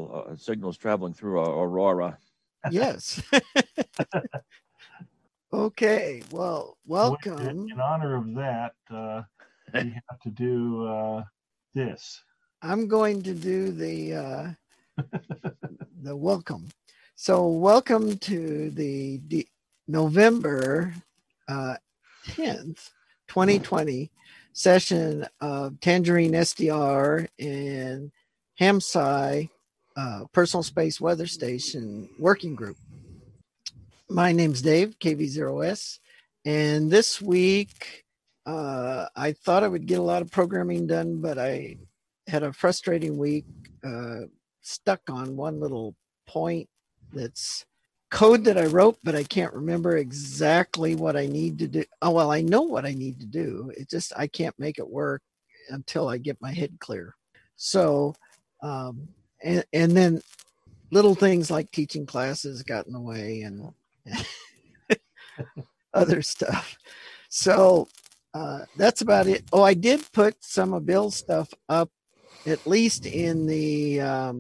signals traveling through Aurora. Yes. Okay. Well, welcome. In honor of that, we have to do this. I'm going to do the welcome. So welcome to the November 10th, 2020 session of Tangerine SDR and HAMSI Personal Space Weather Station Working Group. My name's Dave, KV0S, and this week I thought I would get a lot of programming done, but I had a frustrating week, stuck on one little point that's code that I wrote, but I can't remember exactly what I need to do. Oh, well, I know what I need to do. It's just I can't make it work until I get my head clear. So, and then little things like teaching classes got in the way and other stuff. So that's about it. Oh, I did put some of Bill's stuff up, at least in the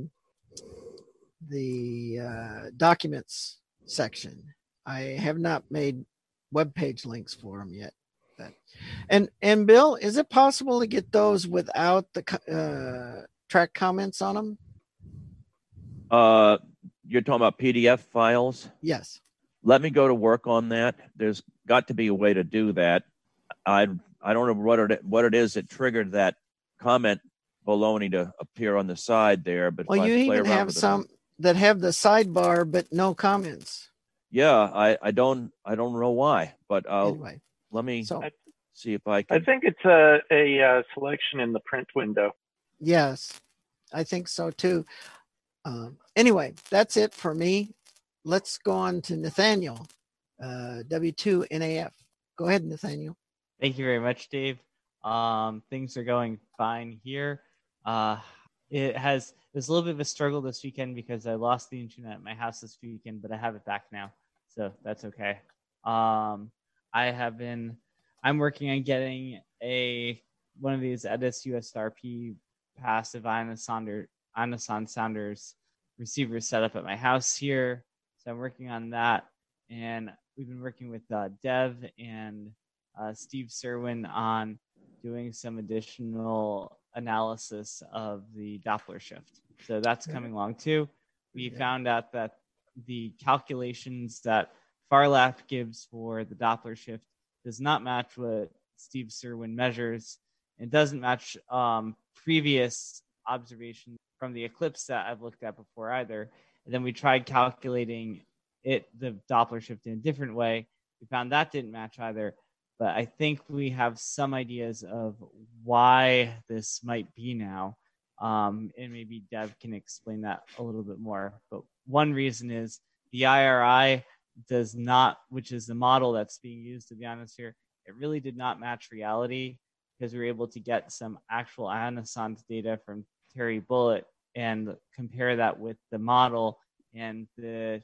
documents section. I have not made web page links for them yet. But, and Bill, is it possible to get those without the track comments on them? You're talking about PDF files? Yes. Let me go to work on that. There's got to be a way to do that. I don't know what it is that triggered that comment baloney to appear on the side there. But well, you even have some that have the sidebar but no comments. Yeah, I don't know why, but anyway, let me see if I can. I think it's a selection in the print window. Yes, I think so too. Anyway, that's it for me. Let's go on to Nathaniel, W2NAF. Go ahead, Nathaniel. Thank you very much, Dave. Things are going fine here. It was a little bit of a struggle this weekend because I lost the internet at my house this weekend, but I have it back now, so that's okay. I'm working on getting one of these Edis USRP passive Ionoson sounders receivers set up at my house here. So I'm working on that, and we've been working with Dev and Steve Serwin on doing some additional analysis of the Doppler shift. So that's coming along too. We found out that the calculations that Farlap gives for the Doppler shift does not match what Steve Serwin measures. It doesn't match previous observations from the eclipse that I've looked at before either. And then we tried calculating the Doppler shift in a different way. We found that didn't match either. But I think we have some ideas of why this might be now. And maybe Dev can explain that a little bit more. But one reason is the IRI does not, which is the model that's being used in the ionosphere, it really did not match reality because we were able to get some actual ionosonde data from Terry Bullitt and compare that with the model, and the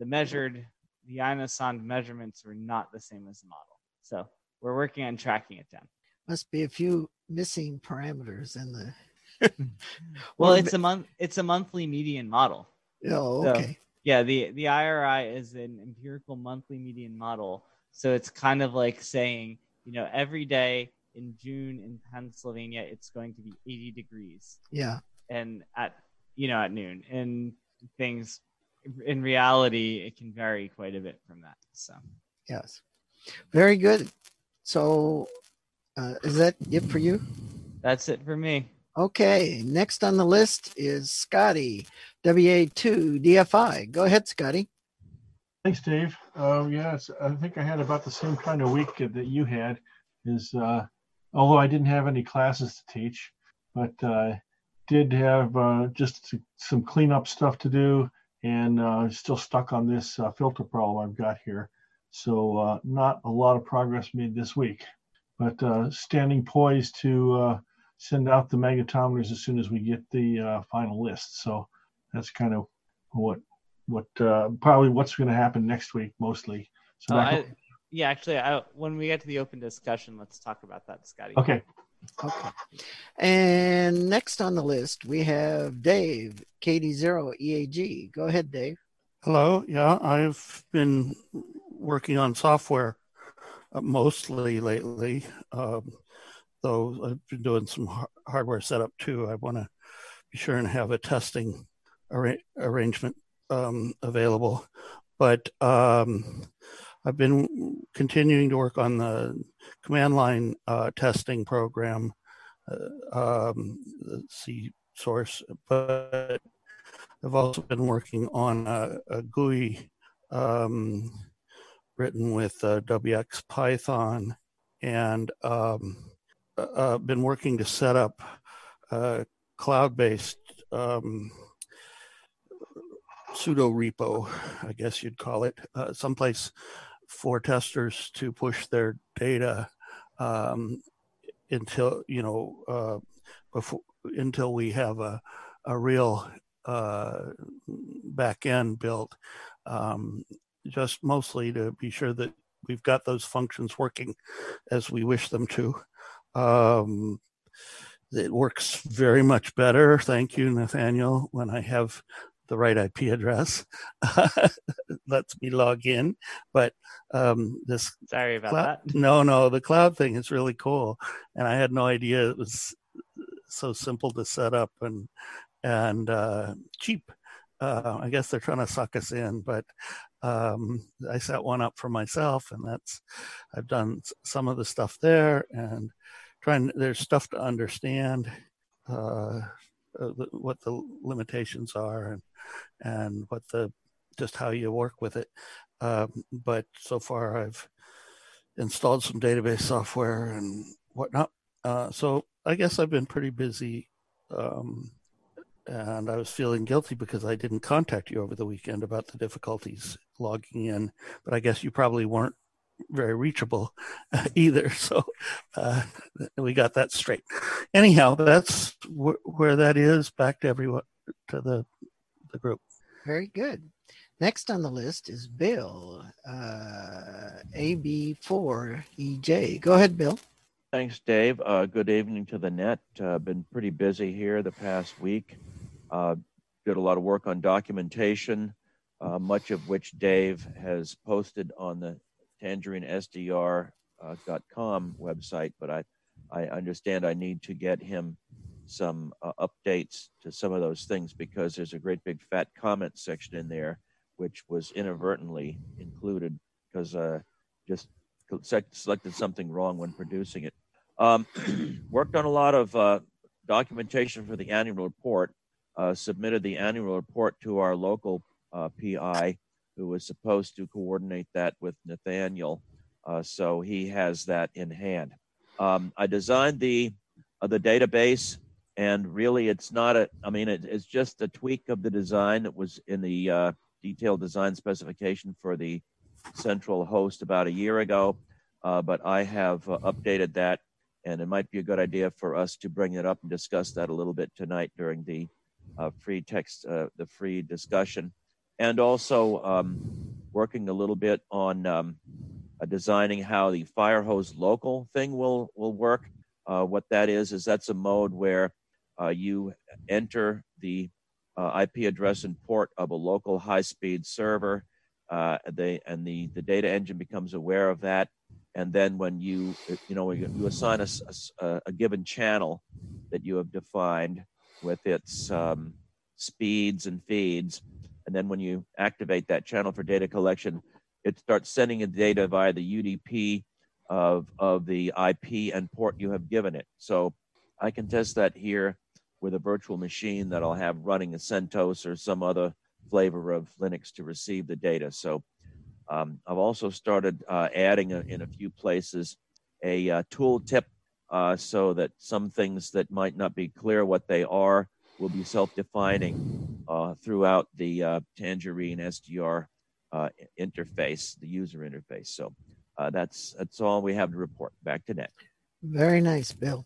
ionosonde measurements were not the same as the model. So we're working on tracking it down. Must be a few missing parameters in the. Well, it's a monthly median model. Oh, okay. So, yeah, the IRI is an empirical monthly median model. So it's kind of like saying, every day in June in Pennsylvania, it's going to be 80 degrees. Yeah. And at noon, and things in reality, it can vary quite a bit from that. So yes, very good. So is that it for you? That's it for me. Okay, next on the list is Scotty, WA2 DFI. Go ahead, Scotty. Thanks, Dave. Yes, I think I had about the same kind of week that you had. Although I didn't have any classes to teach, but did have just some cleanup stuff to do, and still stuck on this filter problem I've got here. So not a lot of progress made this week, but standing poised to send out the magnetometers as soon as we get the final list. So that's kind of what probably what's going to happen next week mostly. So when we get to the open discussion, let's talk about that, Scotty. Okay. Okay. And next on the list, we have Dave, KD0EAG. Go ahead, Dave. Hello. Yeah, I've been working on software mostly lately, though I've been doing some hardware setup too. I want to be sure and have a testing arrangement available. But I've been continuing to work on the command line testing program, the C source, but I've also been working on a GUI written with WX Python, and been working to set up a cloud-based pseudo repo, I guess you'd call it, someplace for testers to push their data until until we have a real back end built, just mostly to be sure that we've got those functions working as we wish them to. It works very much better, thank you, Nathaniel, when I have the right IP address. Lets me log in, but this Sorry about cloud, that. no, the cloud thing is really cool, and I had no idea it was so simple to set up and cheap. I guess they're trying to suck us in, but I set one up for myself, and I've done some of the stuff there, and there's stuff to understand what the limitations are and what just how you work with it. But so far I've installed some database software and whatnot. So I guess I've been pretty busy. And I was feeling guilty because I didn't contact you over the weekend about the difficulties logging in, but I guess you probably weren't very reachable either. So we got that straight. Anyhow, that's where that is. Back to everyone, to the group. Very good. Next on the list is Bill, AB4EJ. Go ahead, Bill. Thanks, Dave. Good evening to the net. Been pretty busy here the past week. Did a lot of work on documentation, much of which Dave has posted on the tangerinesdr.com website, but I understand I need to get him some updates to some of those things because there's a great big fat comment section in there, which was inadvertently included because just selected something wrong when producing it. Worked on a lot of documentation for the annual report, submitted the annual report to our local PI who was supposed to coordinate that with Nathaniel. So he has that in hand. I designed the database, and really it's not it's just a tweak of the design that was in the detailed design specification for the central host about a year ago. But I have updated that, and it might be a good idea for us to bring it up and discuss that a little bit tonight during the free discussion, and also working a little bit on designing how the fire hose local thing will work. What that is that's a mode where you enter the IP address and port of a local high-speed server. The data engine becomes aware of that, and then when you assign a given channel that you have defined with its speeds and feeds, and then when you activate that channel for data collection, it starts sending the data via the UDP of the IP and port you have given it. So I can test that here with a virtual machine that I'll have running a CentOS or some other flavor of Linux to receive the data. So I've also started adding in a few places a tool tip so that some things that might not be clear what they are will be self-defining throughout the Tangerine SDR interface, the user interface. So that's all we have to report. Back to Ned. Very nice, Bill.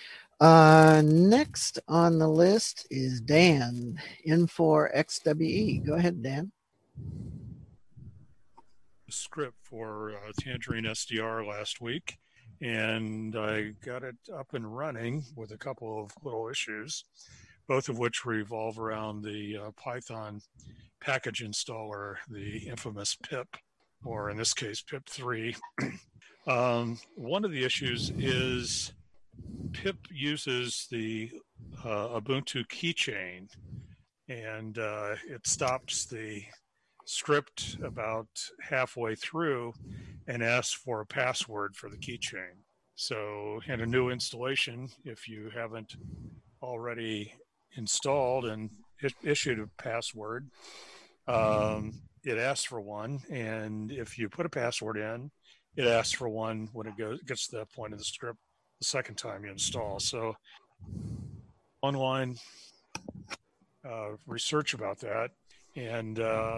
Next on the list is Dan, N4XWE. Go ahead, Dan. Script for Tangerine SDR last week, and I got it up and running with a couple of little issues, both of which revolve around the Python package installer, the infamous pip, or in this case, pip3. One of the issues is pip uses the Ubuntu keychain, and it stops the script about halfway through and asks for a password for the keychain. So in a new installation, if you haven't already installed and issued a password, it asks for one. And if you put a password in, it asks for one when it gets to that point of the script the second time you install. So online research about that, and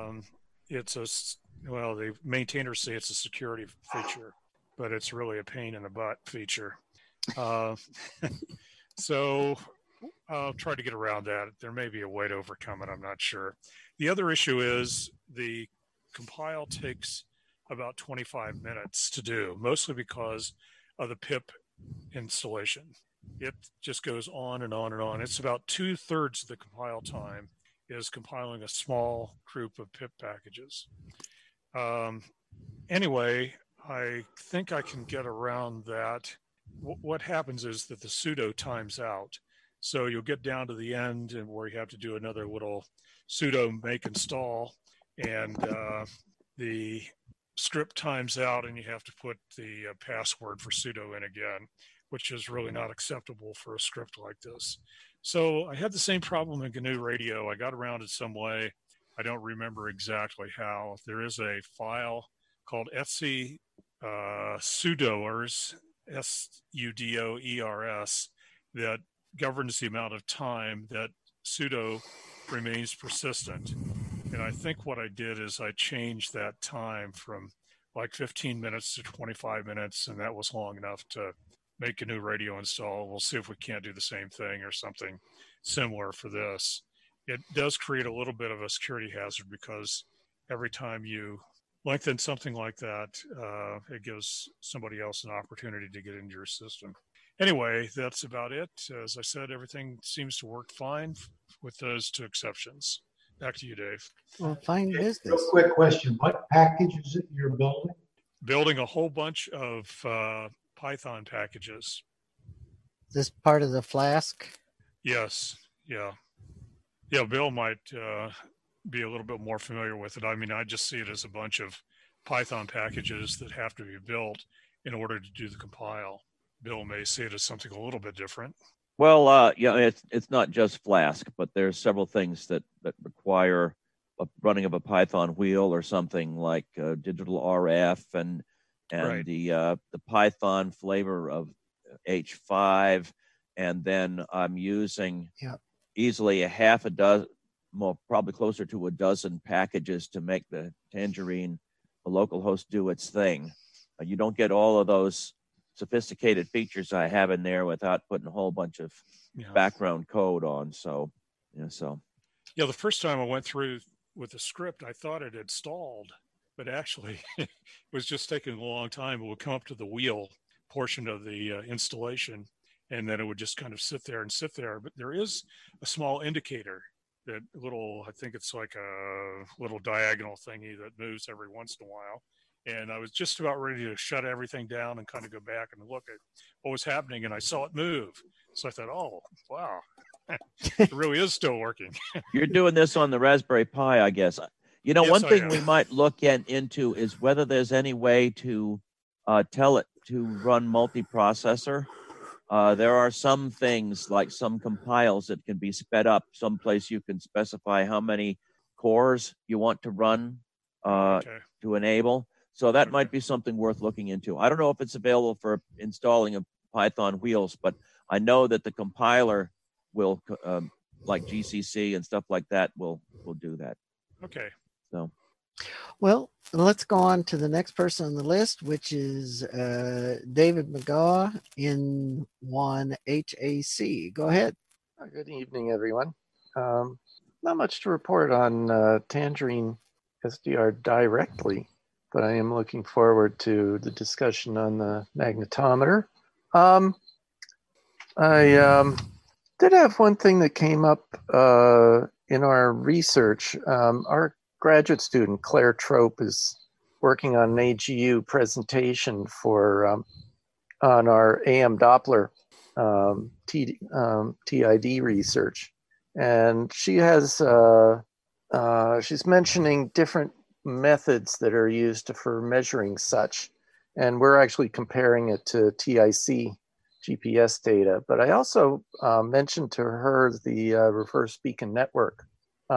the maintainers say it's a security feature, but it's really a pain in the butt feature. So I'll try to get around that. There may be a way to overcome it. I'm not sure. The other issue is the compile takes about 25 minutes to do, mostly because of the pip installation. It just goes on and on and on. It's about 2/3 of the compile time is compiling a small group of pip packages. Anyway, I think I can get around that. What happens is that the sudo times out. So you'll get down to the end and where you have to do another little sudo make install, and the script times out and you have to put the password for sudo in again, which is really not acceptable for a script like this. So I had the same problem in GNU Radio. I got around it some way. I don't remember exactly how. There is a file called etc sudoers, sudoers, that governs the amount of time that sudo remains persistent. And I think what I did is I changed that time from like 15 minutes to 25 minutes, and that was long enough to make a new radio install. We'll see if we can't do the same thing or something similar for this. It does create a little bit of a security hazard because every time you lengthen something like that, it gives somebody else an opportunity to get into your system. Anyway, that's about it. As I said, everything seems to work fine with those two exceptions. Back to you, Dave. Well, fine business. Real quick question. What package is it you're building? Building a whole bunch of Python packages. Is this part of the Flask? Yes. Yeah. Yeah, Bill might be a little bit more familiar with it. I mean, I just see it as a bunch of Python packages that have to be built in order to do the compile. Bill may see it as something a little bit different. Well, it's not just Flask, but there's several things that require a running of a Python wheel or something like digital RF and Right. the Python flavor of H5, and then I'm using easily a half a dozen, well, probably closer to a dozen packages to make the Tangerine, the local host, do its thing. You don't get all of those sophisticated features I have in there without putting a whole bunch of background code on. So, the first time I went through with the script, I thought it had stalled, but actually it was just taking a long time. It would come up to the wheel portion of the installation, and then it would just kind of sit there. But there is a small indicator, that little, I think it's like a little diagonal thingy that moves every once in a while. And I was just about ready to shut everything down and kind of go back and look at what was happening, and I saw it move. So I thought, oh, wow, it really is still working. You're doing this on the Raspberry Pi, I guess. Yes, one thing we might look into is whether there's any way to tell it to run multiprocessor. There are some things, like some compiles, that can be sped up. Someplace you can specify how many cores you want to run to enable. So that might be something worth looking into. I don't know if it's available for installing a Python wheels, but I know that the compiler will, like GCC and stuff like that, will do that. Okay. So, well, let's go on to the next person on the list, which is David McGaugh in one HAC. Go ahead. Good evening, everyone. Not much to report on Tangerine SDR directly. but I am looking forward to the discussion on the magnetometer. I did have one thing that came up in our research. Our graduate student, Claire Trope, is working on an AGU presentation for on our AM Doppler TID research. And she has, she's mentioning different methods that are used for measuring such. And we're actually comparing it to TIC GPS data. But I also mentioned to her the reverse beacon network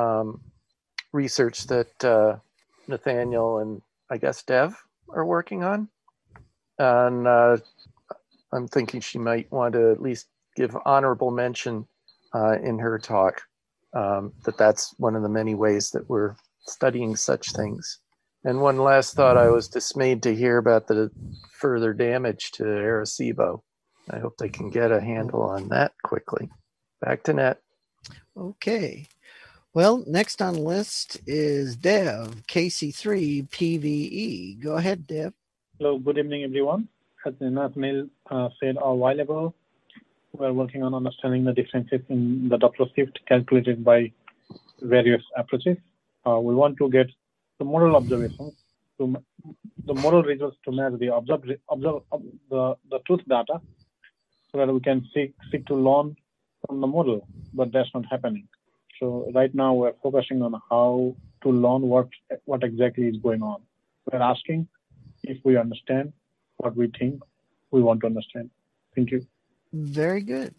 research that Nathaniel and I guess Dev are working on. And I'm thinking she might want to at least give honorable mention in her talk that's one of the many ways that we're studying such things. And one last thought, I was dismayed to hear about the further damage to Arecibo. I hope they can get a handle on that quickly. Back to Net. Okay. Well, next on the list is Dev, KC3 PVE. Go ahead, Dev. Hello, good evening, everyone. As Nathaniel said a while ago, we're working on understanding the differences in the Doppler shift calculated by various approaches. We want to get the model observations, the model results to match the the truth data, so that we can seek to learn from the model, but that's not happening. So right now we're focusing on how to learn what exactly is going on. We're asking if we understand what we think we want to understand. Thank you. Very good.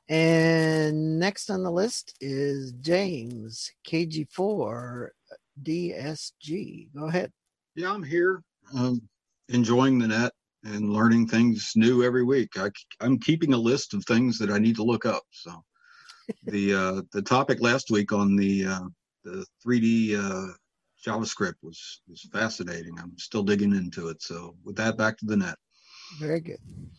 And next on the list is James, KG4 DSG. Go ahead. Yeah, I'm here. Enjoying the net and learning things new every week. I'm keeping a list of things that I need to look up. So the topic last week on the 3D JavaScript was fascinating. I'm still digging into it. So with that, back to the net. Very good.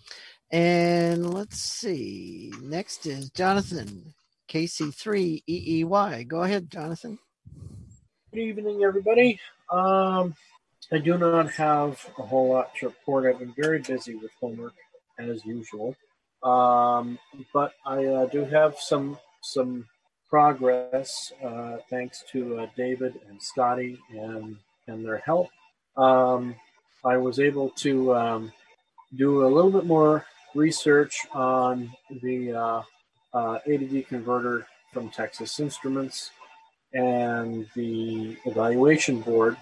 And let's see. Next is Jonathan, KC3 EEY. Go ahead, Jonathan. Good evening, everybody. I do not have a whole lot to report. I've been very busy with homework, as usual. But I do have some progress thanks to David and Scotty and their help. I was able to do a little bit more research on the ADD converter from Texas Instruments and the evaluation board.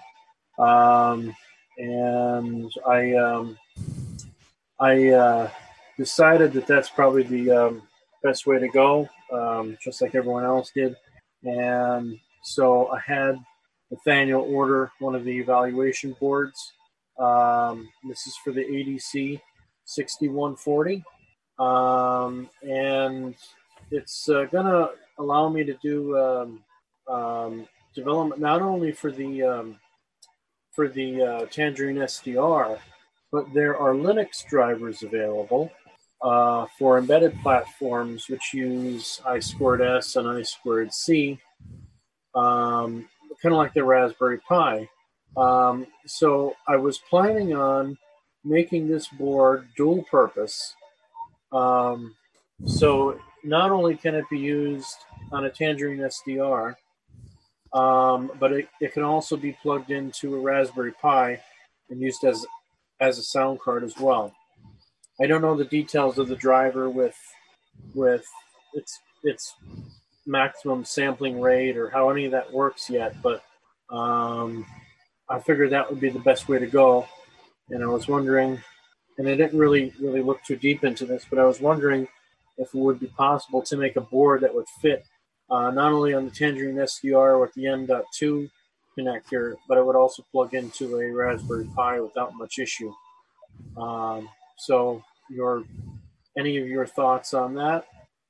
And I decided that that's probably the best way to go, just like everyone else did. And so I had Nathaniel order one of the evaluation boards. This is for the ADC 6140. And it's going to allow me to do development not only for the Tangerine SDR, but there are Linux drivers available for embedded platforms which use I2S and I2C, kind of like the Raspberry Pi. So I was planning on making this board dual purpose. So not only can it be used on a Tangerine SDR, but it can also be plugged into a Raspberry Pi and used as a sound card as well. I don't know the details of the driver with its maximum sampling rate or how any of that works yet, but I figured that would be the best way to go. And I was wondering, and I didn't really look too deep into this, but I was wondering if it would be possible to make a board that would fit not only on the Tangerine SDR with the M.2 connector, but it would also plug into a Raspberry Pi without much issue. So any of your thoughts on that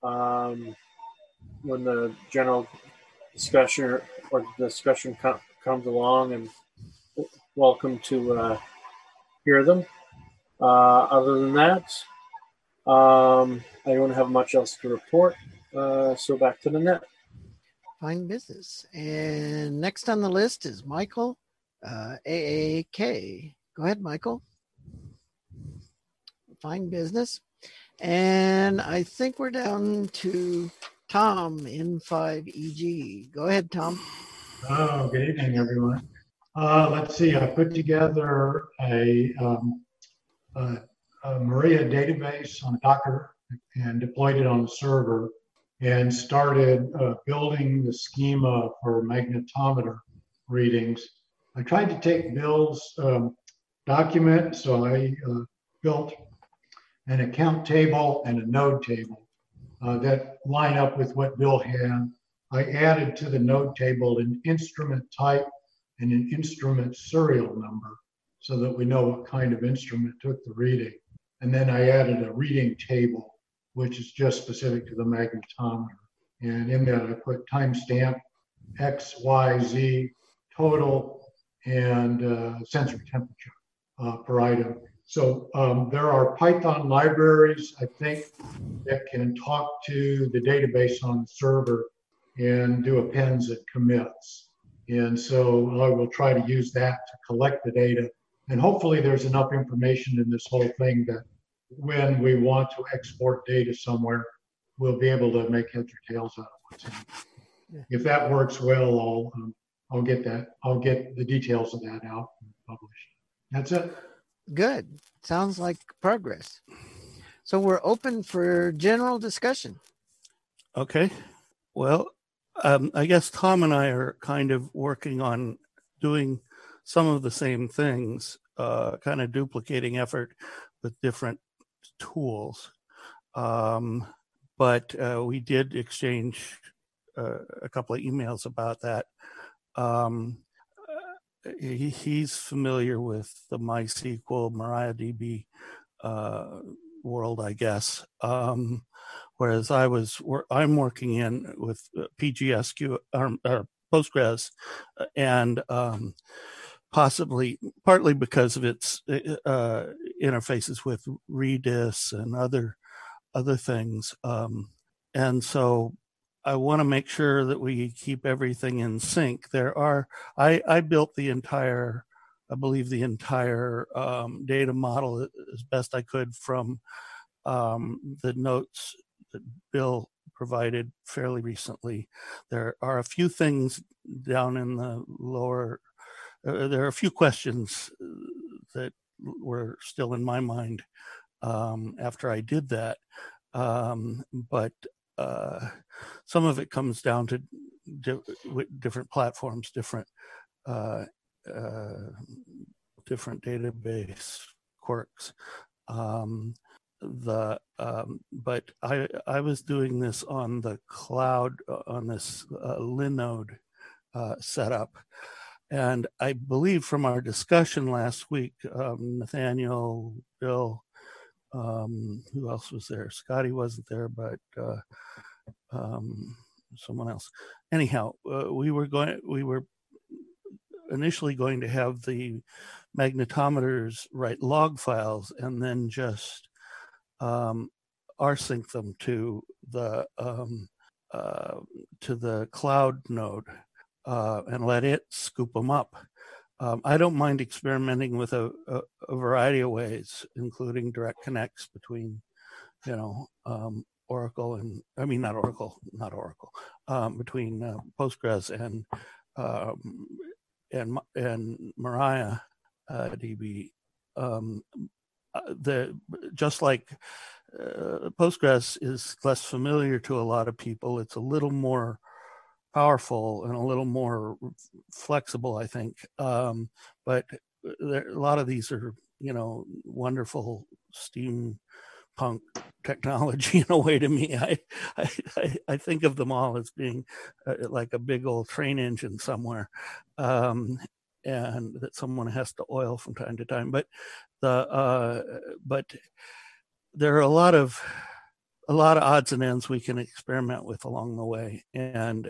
when the general discussion or the discussion comes along, and welcome to hear them. Other than that, I don't have much else to report. So back to the net. Fine business. And next on the list is Michael, AAK. Go ahead, Michael. Fine business. And I think we're down to Tom N5EG. Go ahead, Tom. Oh, good evening, everyone. Let's see. I put together a Maria database on Docker and deployed it on the server and started building the schema for magnetometer readings. I tried to take Bill's document, so I built an account table and a node table that line up with what Bill had. I added to the node table an instrument type and an instrument serial number so that we know what kind of instrument took the reading. And then I added a reading table, which is just specific to the magnetometer. And in that I put timestamp, X, Y, Z, total, and sensor temperature per item. So there are Python libraries, I think, that can talk to the database on the server and do appends and commits. And so I will try to use that to collect the data. And hopefully there's enough information in this whole thing that when we want to export data somewhere, we'll be able to make heads or tails out of what's in it. If that works well, I'll get that. I'll get the details of that out and published. That's it. Good. Sounds like progress. So we're open for general discussion. Okay. Well, I guess Tom and I are kind of working on doing some of the same things, kind of duplicating effort with different tools. But we did exchange a couple of emails about that. He's familiar with the MySQL MariaDB world, I guess. Whereas I'm working in with PGSQ or Postgres, and partly because of its interfaces with Redis and other things. And so I want to make sure that we keep everything in sync. I built the entire data model as best I could from the notes that Bill provided fairly recently. There are a few things down in the lower, there are a few questions that were still in my mind after I did that. But some of it comes down to different platforms, different database quirks. But I was doing this on the cloud on this Linode setup, and I believe from our discussion last week, Nathaniel, Bill, who else was there? Scotty wasn't there, but someone else. Anyhow, we were initially going to have the magnetometers write log files and then just rsync them to the cloud node and let it scoop them up. I don't mind experimenting with a variety of ways, including direct connects between, Oracle and between Postgres and MariaDB. Just like Postgres is less familiar to a lot of people, it's a little more powerful and a little more flexible, I think. But a lot of these are, wonderful steampunk technology in a way to me. I think of them all as being like a big old train engine somewhere, and that someone has to oil from time to time. But but there are a lot of odds and ends we can experiment with along the way, and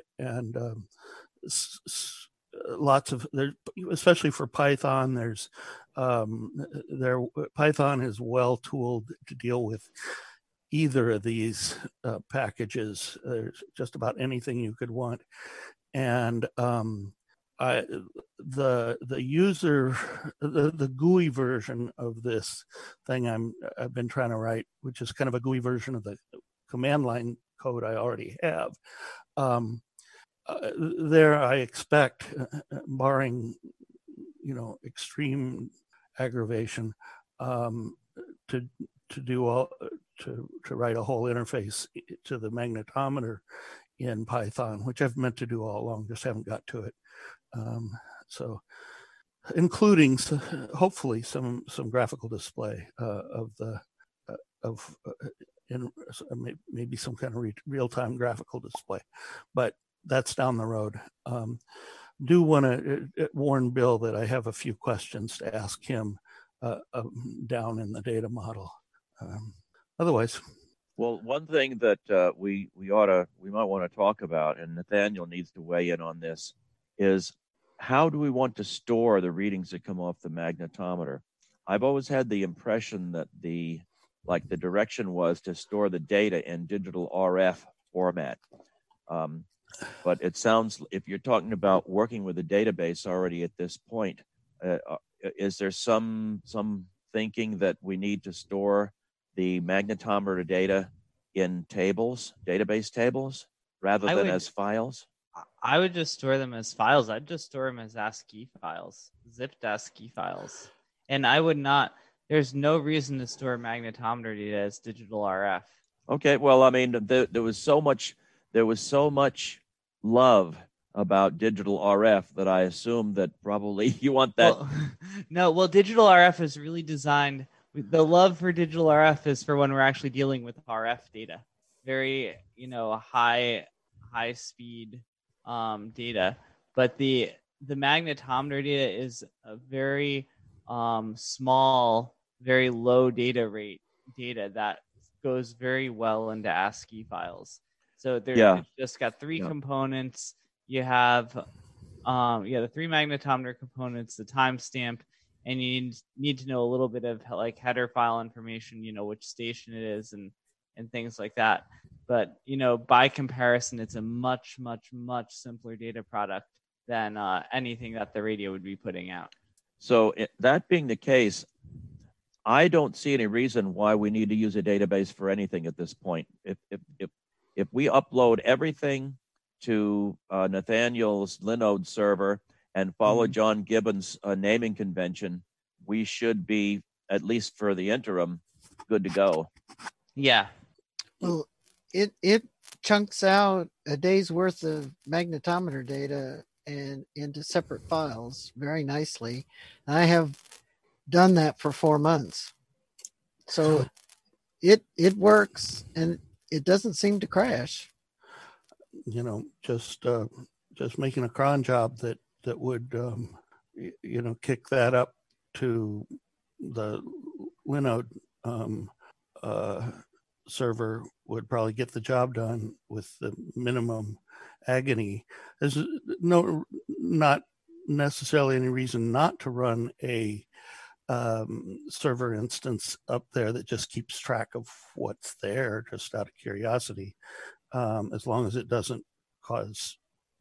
lots of there, especially for Python. There's Python is well tooled to deal with either of these packages. There's just about anything you could want, and the user, the GUI version of this thing I've been trying to write, which is kind of a GUI version of the command line code I already have. There, I expect, barring extreme aggravation, to write a whole interface to the magnetometer in Python, which I've meant to do all along, just haven't got to it. So, including hopefully some graphical display maybe some kind of real-time graphical display, but that's down the road. Do want to warn Bill that I have a few questions to ask him down in the data model. Otherwise, well, one thing that we might want to talk about, and Nathaniel needs to weigh in on this, is how do we want to store the readings that come off the magnetometer? I've always had the impression that the direction was to store the data in digital RF format. But it sounds, if you're talking about working with a database already at this point, is there some thinking that we need to store the magnetometer data in database tables, rather than as files? I would just store them as files. I'd just store them as ASCII files, zipped ASCII files. And I would not, there's no reason to store magnetometer data as digital RF. Okay, well, I mean, there was so much love about digital RF that I assume that probably you want that. Well, digital RF is really designed, the love for digital RF is for when we're actually dealing with RF data. Very, high speed data. But the magnetometer data is a very small, very low data rate data that goes very well into ASCII files. So it's just got three components. You have the three magnetometer components, the timestamp, and you need to know a little bit of like header file information, which station it is and things like that. But, by comparison, it's a much, much, much simpler data product than anything that the radio would be putting out. So that being the case, I don't see any reason why we need to use a database for anything at this point. If we upload everything to Nathaniel's Linode server and follow John Gibbons' naming convention, we should be, at least for the interim, good to go. Yeah. Well, it chunks out a day's worth of magnetometer data and into separate files very nicely. And I have done that for 4 months. So it works and it doesn't seem to crash. Just making a cron job that would kick that up to the Linode server would probably get the job done with the minimum agony. There's not necessarily any reason not to run a server instance up there that just keeps track of what's there, just out of curiosity, as long as it doesn't cause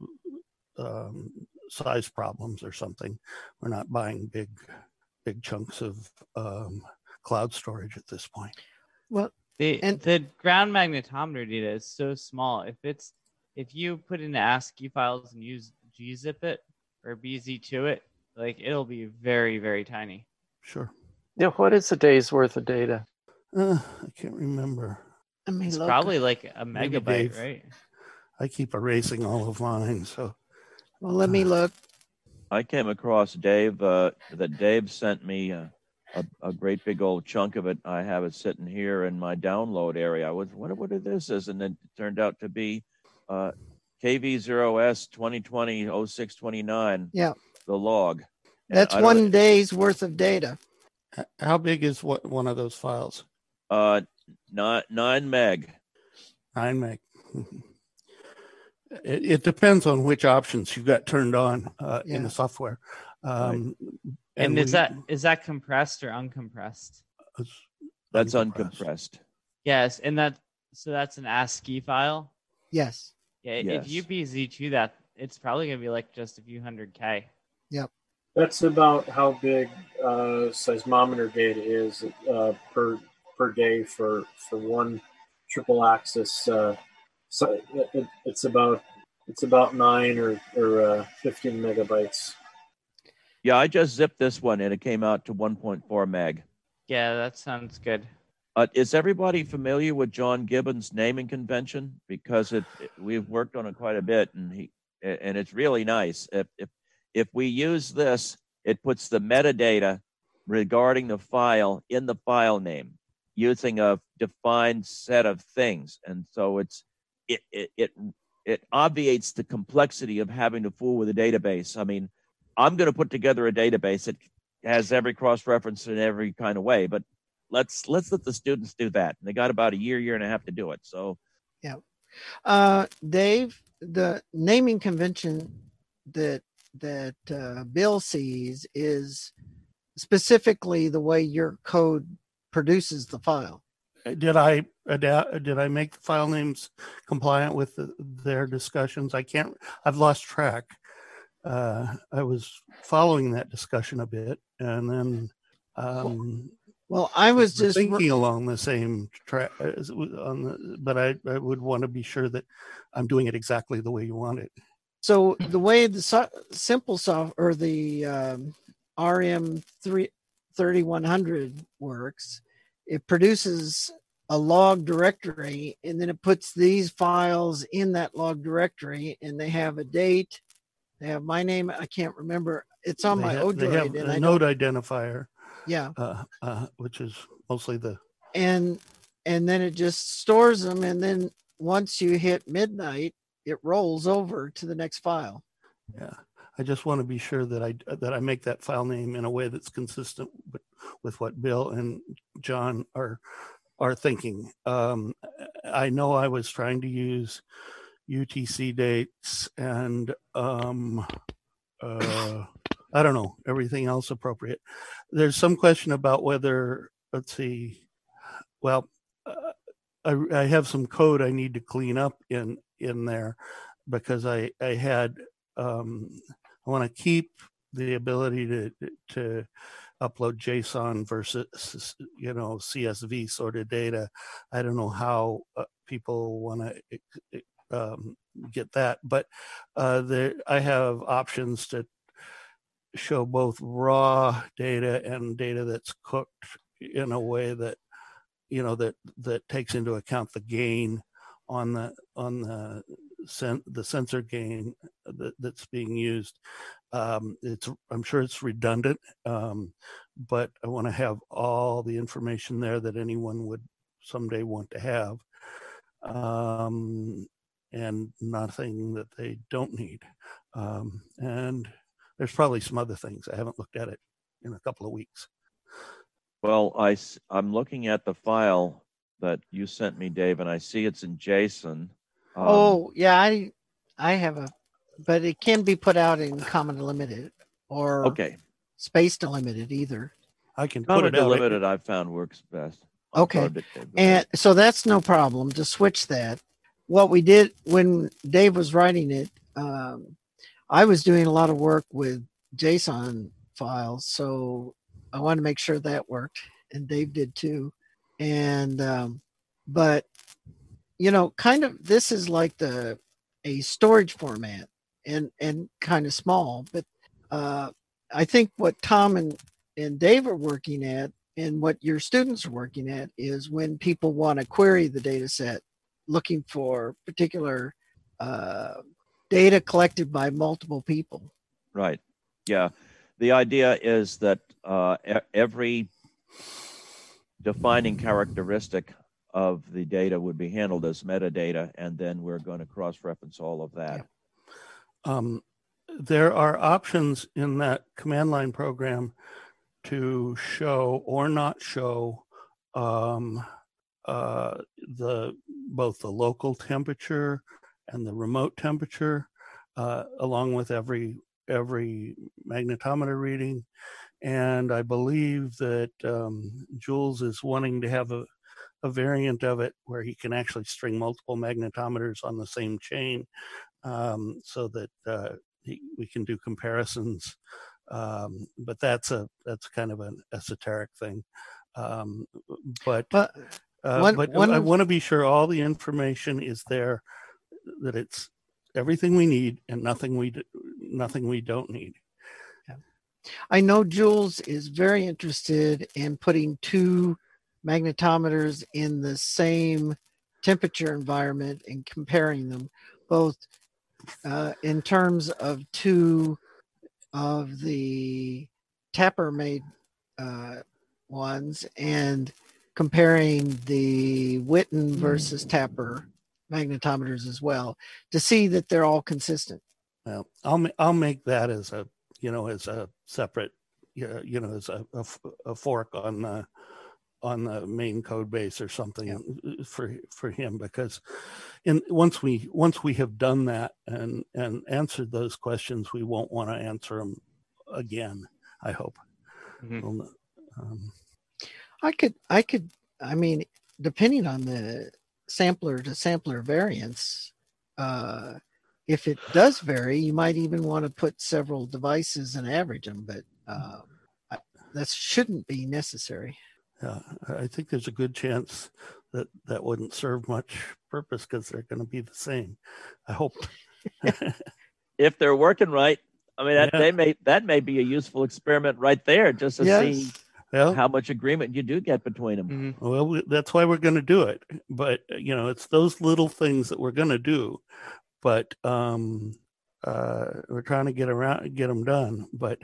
size problems or something. We're not buying big chunks of cloud storage at this point. Well, the ground magnetometer data is so small. If you put in ASCII files and use gzip it or bz2 it, it'll be very, very tiny. Sure. Yeah, what is a day's worth of data? I can't remember. It's probably like a megabyte, right? I keep erasing all of mine, so. Well, let me look. I came across Dave, that Dave sent me a great big old chunk of it. I have it sitting here in my download area. I was wondering what this is, and it turned out to be KV0S 2020-0629. Yeah. The log. That's 1 day's worth of data. How big is one of those files? 9 meg. 9 meg. It depends on which options you've got turned on in the software. Right. And is that compressed or uncompressed? That's uncompressed. Yes, and that's an ASCII file. Yes. Yeah. If you bz2 it's probably going to be like just a few 100K. Yep. That's about how big seismometer data is per day for one triple axis. So it's about 9 or 15 megabytes. Yeah, I just zipped this one and it came out to 1.4 meg. Yeah, that sounds good. Is everybody familiar with John Gibbons' naming convention? Because we've worked on it quite a bit, and it's really nice. If we use this, it puts the metadata regarding the file in the file name using a defined set of things, and so it obviates the complexity of having to fool with a database. I mean, I'm going to put together a database that has every cross-reference in every kind of way, but let's let the students do that. And they got about a year and a half to do it. So, yeah. Dave, the naming convention that Bill sees is specifically the way your code produces the file. Did I make the file names compliant with their discussions? I've lost track. I was following that discussion a bit, and then well, I was just thinking along the same track but I would want to be sure that I'm doing it exactly the way you want it. So the way the simple soft or the RM 3100 works, it produces a log directory, and then it puts these files in that log directory, and they have a date. They have my name. I can't remember. It's on my Odroid. They have a node identifier. Yeah. Which is mostly and then it just stores them, and then once you hit midnight, it rolls over to the next file. Yeah. I just want to be sure that I make that file name in a way that's consistent with what Bill and John are thinking. I know I was trying to use UTC dates and I don't know, everything else appropriate. There's some question about whether, let's see, well, I have some code I need to clean up in there, because I want to keep the ability to upload JSON versus CSV sort of data. I don't know how people want to get that, but I have options to show both raw data and data that's cooked in a way that that takes into account the gain on the sensor gain that's being used. I'm sure it's redundant, but I want to have all the information there that anyone would someday want to have, and nothing that they don't need. And there's probably some other things. I haven't looked at it in a couple of weeks. Well, I'm looking at the file that you sent me, Dave, and I see it's in JSON. Yeah, I have but it can be put out in Common Delimited or Space Delimited either. I can put it out. Delimited I found works best. Okay, and so that's no problem to switch that. What we did when Dave was writing it, I was doing a lot of work with JSON files, so I wanted to make sure that worked, and Dave did too. And but kind of this is like a storage format and kind of small, but I think what Tom and Dave are working at, and what your students are working at, is when people want to query the data set looking for particular data collected by multiple people. Right. Yeah. The idea is that every defining characteristic of the data would be handled as metadata, and then we're going to cross-reference all of that. Yeah. There are options in that command line program to show or not show both the local temperature and the remote temperature, along with every magnetometer reading. And I believe that Jules is wanting to have a variant of it where he can actually string multiple magnetometers on the same chain. so that we can do comparisons. But that's kind of an esoteric thing. But I want to be sure all the information is there, that it's everything we need and nothing we don't need. I know Jules is very interested in putting two magnetometers in the same temperature environment and comparing them, both in terms of two of the Tapper made ones, and comparing the Witten versus Tapper magnetometers as well, to see that they're all consistent. Well, I'll make that as a separate, as a fork on the main code base or something for him, because once we have done that and answered those questions, we won't want to answer them again, I hope. Mm-hmm. I mean, depending on the sampler to sampler variance, if it does vary, you might even want to put several devices and average them, but that shouldn't be necessary. Yeah, I think there's a good chance that wouldn't serve much purpose, because they're going to be the same, I hope. If they're working right, I mean, that may be a useful experiment right there, just to see how much agreement you do get between them. Mm-hmm. Well, that's why we're going to do it. But it's those little things that we're going to do. But we're trying to get them done. But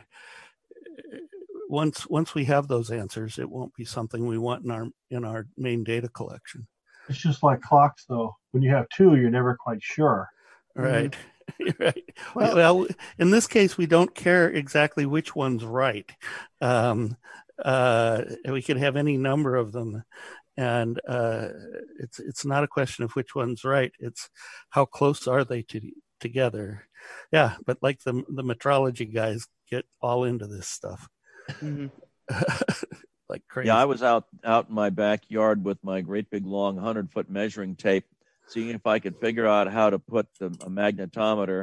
once we have those answers, it won't be something we want in our main data collection. It's just like clocks, though. When you have two, you're never quite sure. Right. Right. Well, in this case, we don't care exactly which one's right. We could have any number of them, and it's not a question of which one's right. It's how close are they together. Yeah, but like the metrology guys get all into this stuff. Mm-hmm. Like crazy. Yeah, I was out in my backyard with my great big long 100-foot measuring tape, seeing if I could figure out how to put a magnetometer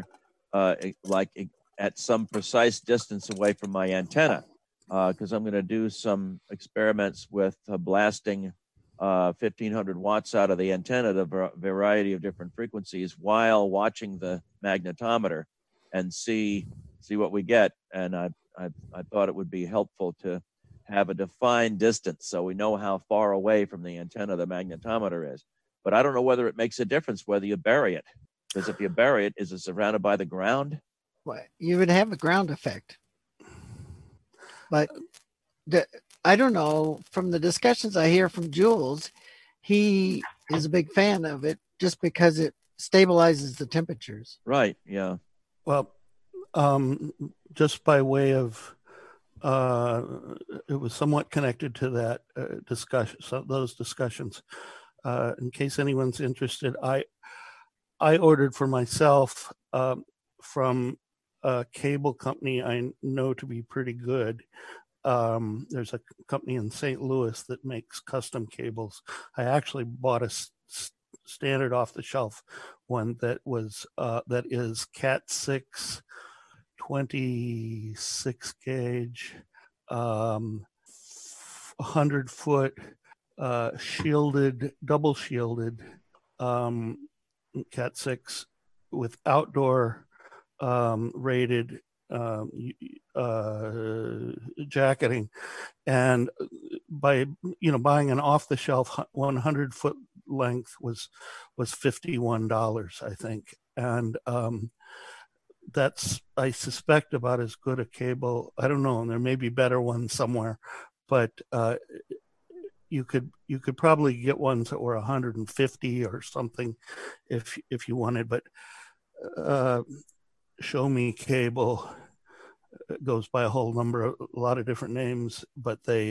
at some precise distance away from my antenna, because I'm going to do some experiments with blasting 1,500 watts out of the antenna at a variety of different frequencies while watching the magnetometer, and see what we get. And I thought it would be helpful to have a defined distance so we know how far away from the antenna the magnetometer is. But I don't know whether it makes a difference whether you bury it, because if you bury it, is it surrounded by the ground? Well, you would have a ground effect. But I don't know, from the discussions I hear from Jules, he is a big fan of it just because it stabilizes the temperatures. Right, yeah. Well, just by way of, it was somewhat connected to that discussion, so those discussions. In case anyone's interested, I ordered for myself from a cable company I know to be pretty good. There's a company in St. Louis that makes custom cables. I actually bought a standard off-the-shelf one that is Cat 6 26 gauge, 100-foot. Double shielded Cat 6 with outdoor rated jacketing, and by buying an off-the-shelf 100-foot length was $51, I think, and that's, I suspect, about as good a cable. I don't know, and there may be better ones somewhere, but you could probably get ones that were 150 or something if you wanted. But Show Me Cable goes by a lot of different names, but they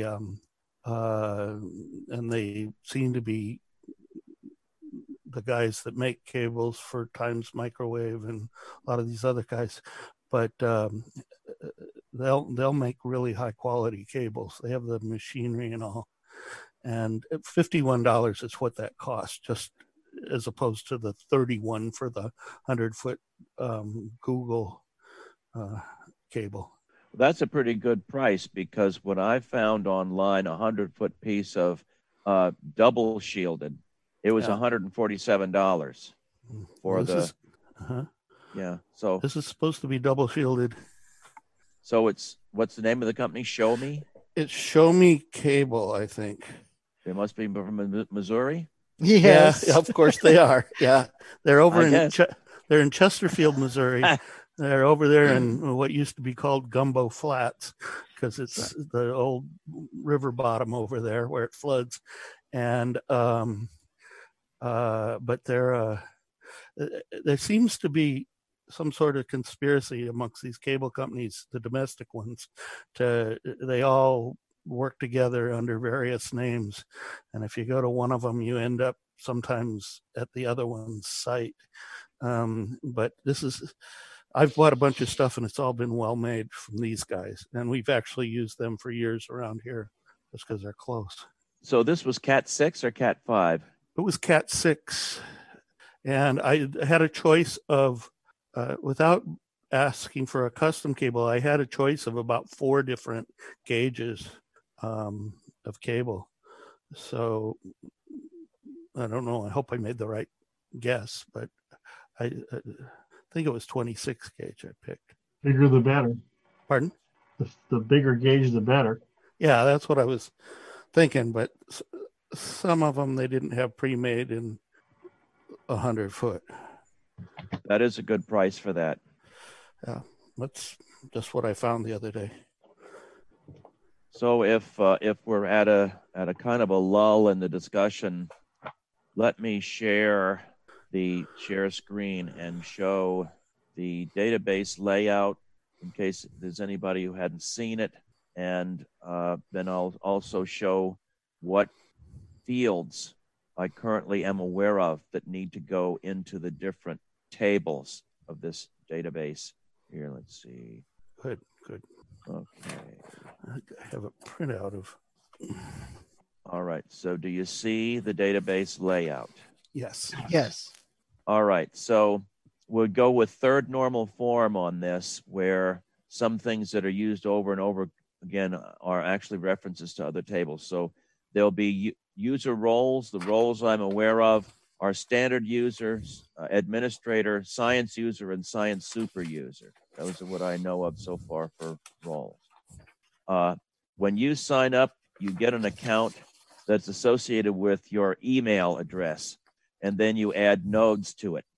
and they seem to be the guys that make cables for Times Microwave and a lot of these other guys, but they'll make really high quality cables. They have the machinery and all, and $51 is what that costs. Just as opposed to the 31 for the 100-foot Google cable. That's a pretty good price, because what I found online, 100-foot piece of double shielded, it was $147 for yeah. So this is supposed to be double shielded. So what's the name of the company? Show Me? It's Show Me Cable, I think. They must be from Missouri. Yes, yeah, of course they are. Yeah, they're over they're in Chesterfield, Missouri. They're over there in what used to be called Gumbo Flats, because it's the old river bottom over there where it floods. And but there seems to be some sort of conspiracy amongst these cable companies, the domestic ones, they all work together under various names. And if you go to one of them, you end up sometimes at the other one's site. But I've bought a bunch of stuff and it's all been well made from these guys. And we've actually used them for years around here just because they're close. So this was Cat 6 or Cat 5? It was Cat 6. And I had a choice of, without asking for a custom cable, I had a choice of about 4 different gauges of cable. So I don't know. I hope I made the right guess, but I think it was 26 gauge I picked. Bigger the better. Pardon? The bigger gauge, the better. Yeah, that's what I was thinking. But some of them they didn't have pre-made in 100-foot. That is a good price for that. Yeah, that's just what I found the other day. So if we're at a kind of a lull in the discussion, let me share the share screen and show the database layout in case there's anybody who hadn't seen it. And then I'll also show what fields I currently am aware of that need to go into the different tables of this database. Here, let's see. Good. Okay. I have a printout of. All right. So do you see the database layout? Yes. Yes. All right. So we'll go with third normal form on this, where some things that are used over and over again are actually references to other tables. So there'll be user roles. The roles I'm aware of are standard users, administrator, science user, and science super user. Those are what I know of so far for roles. When you sign up, you get an account that's associated with your email address, and then you add nodes to it.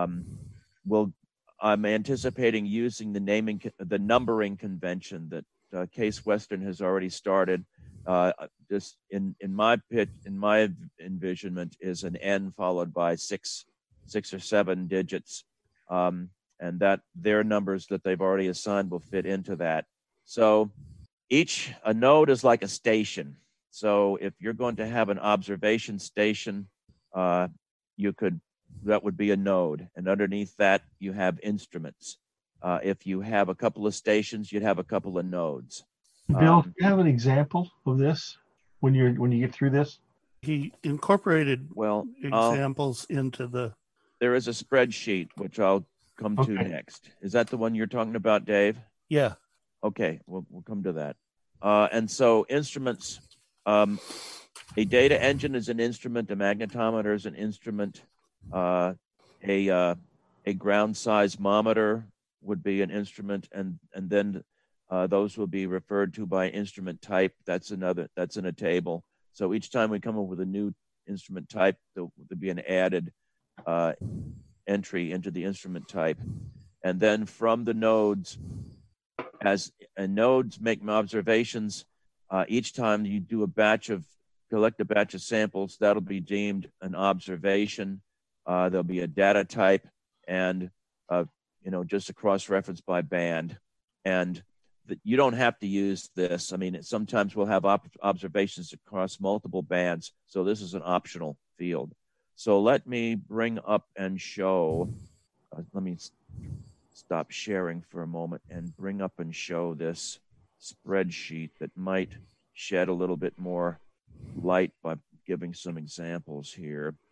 I'm anticipating using the numbering convention that Case Western has already started. This in my envisionment is an N followed by six or 7 digits, and that their numbers that they've already assigned will fit into that. So a node is like a station. So if you're going to have an observation station, that would be a node, and underneath that you have instruments. If you have a couple of stations, you'd have a couple of nodes. Bill, do you have an example of this when you get through this? He incorporated examples into the. There is a spreadsheet which I'll come to next. Is that the one you're talking about, Dave? Yeah. Okay, we'll come to that. And so instruments, a data engine is an instrument, a magnetometer is an instrument, a ground seismometer would be an instrument, and then those will be referred to by instrument type. That's in a table. So each time we come up with a new instrument type, there'll be an added entry into the instrument type. And then from the nodes, as nodes make observations, each time you do collect a batch of samples, that'll be deemed an observation. There'll be a data type and just a cross-reference by band. And you don't have to use this. I mean, sometimes we'll have observations across multiple bands. So this is an optional field. So let me bring up and show, let me stop sharing for a moment and bring up and show this spreadsheet that might shed a little bit more light by giving some examples here.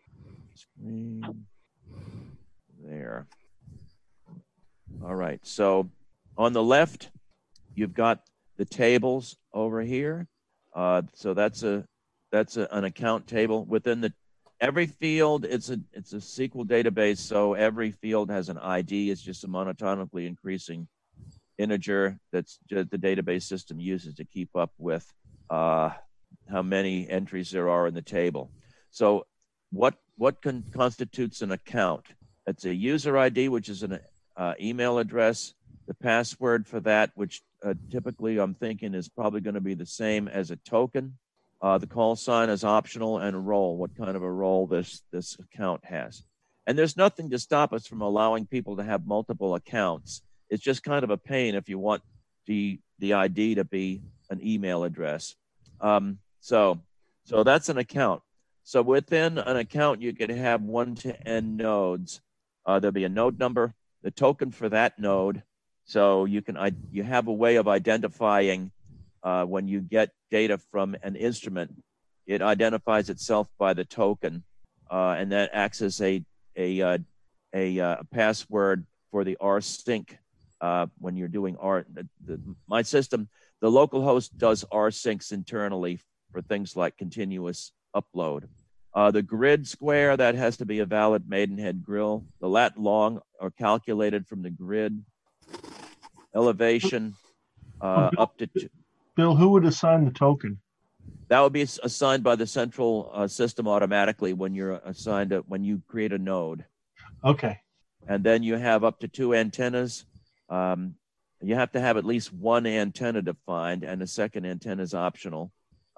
screen there. All right. So on the left, you've got the tables over here. So that's an account table. Within every field, it's a SQL database. So every field has an ID. It's just a monotonically increasing integer that's the database system uses to keep up with how many entries there are in the table. So what constitutes an account? It's a user ID, which is an email address, the password for that, which typically I'm thinking is probably going to be the same as a token. The call sign is optional, and a role, what kind of a role this account has. And there's nothing to stop us from allowing people to have multiple accounts. It's just kind of a pain if you want the ID to be an email address. So that's an account. So within an account, you could have 1 to n nodes. There'll be a node number, the token for that node. So you have a way of identifying when you get data from an instrument, it identifies itself by the token, and that acts as a password for the rsync when you're doing my system. The local host does rsyncs internally for things like continuous upload. The grid square, that has to be a valid Maidenhead grill. The lat long are calculated from the grid. Elevation up to Bill, who would assign the token? That would be assigned by the central system automatically when you're assigned when you create a node. Okay. And then you have up to 2 antennas. You have to have at least 1 antenna defined, and a second antenna is optional.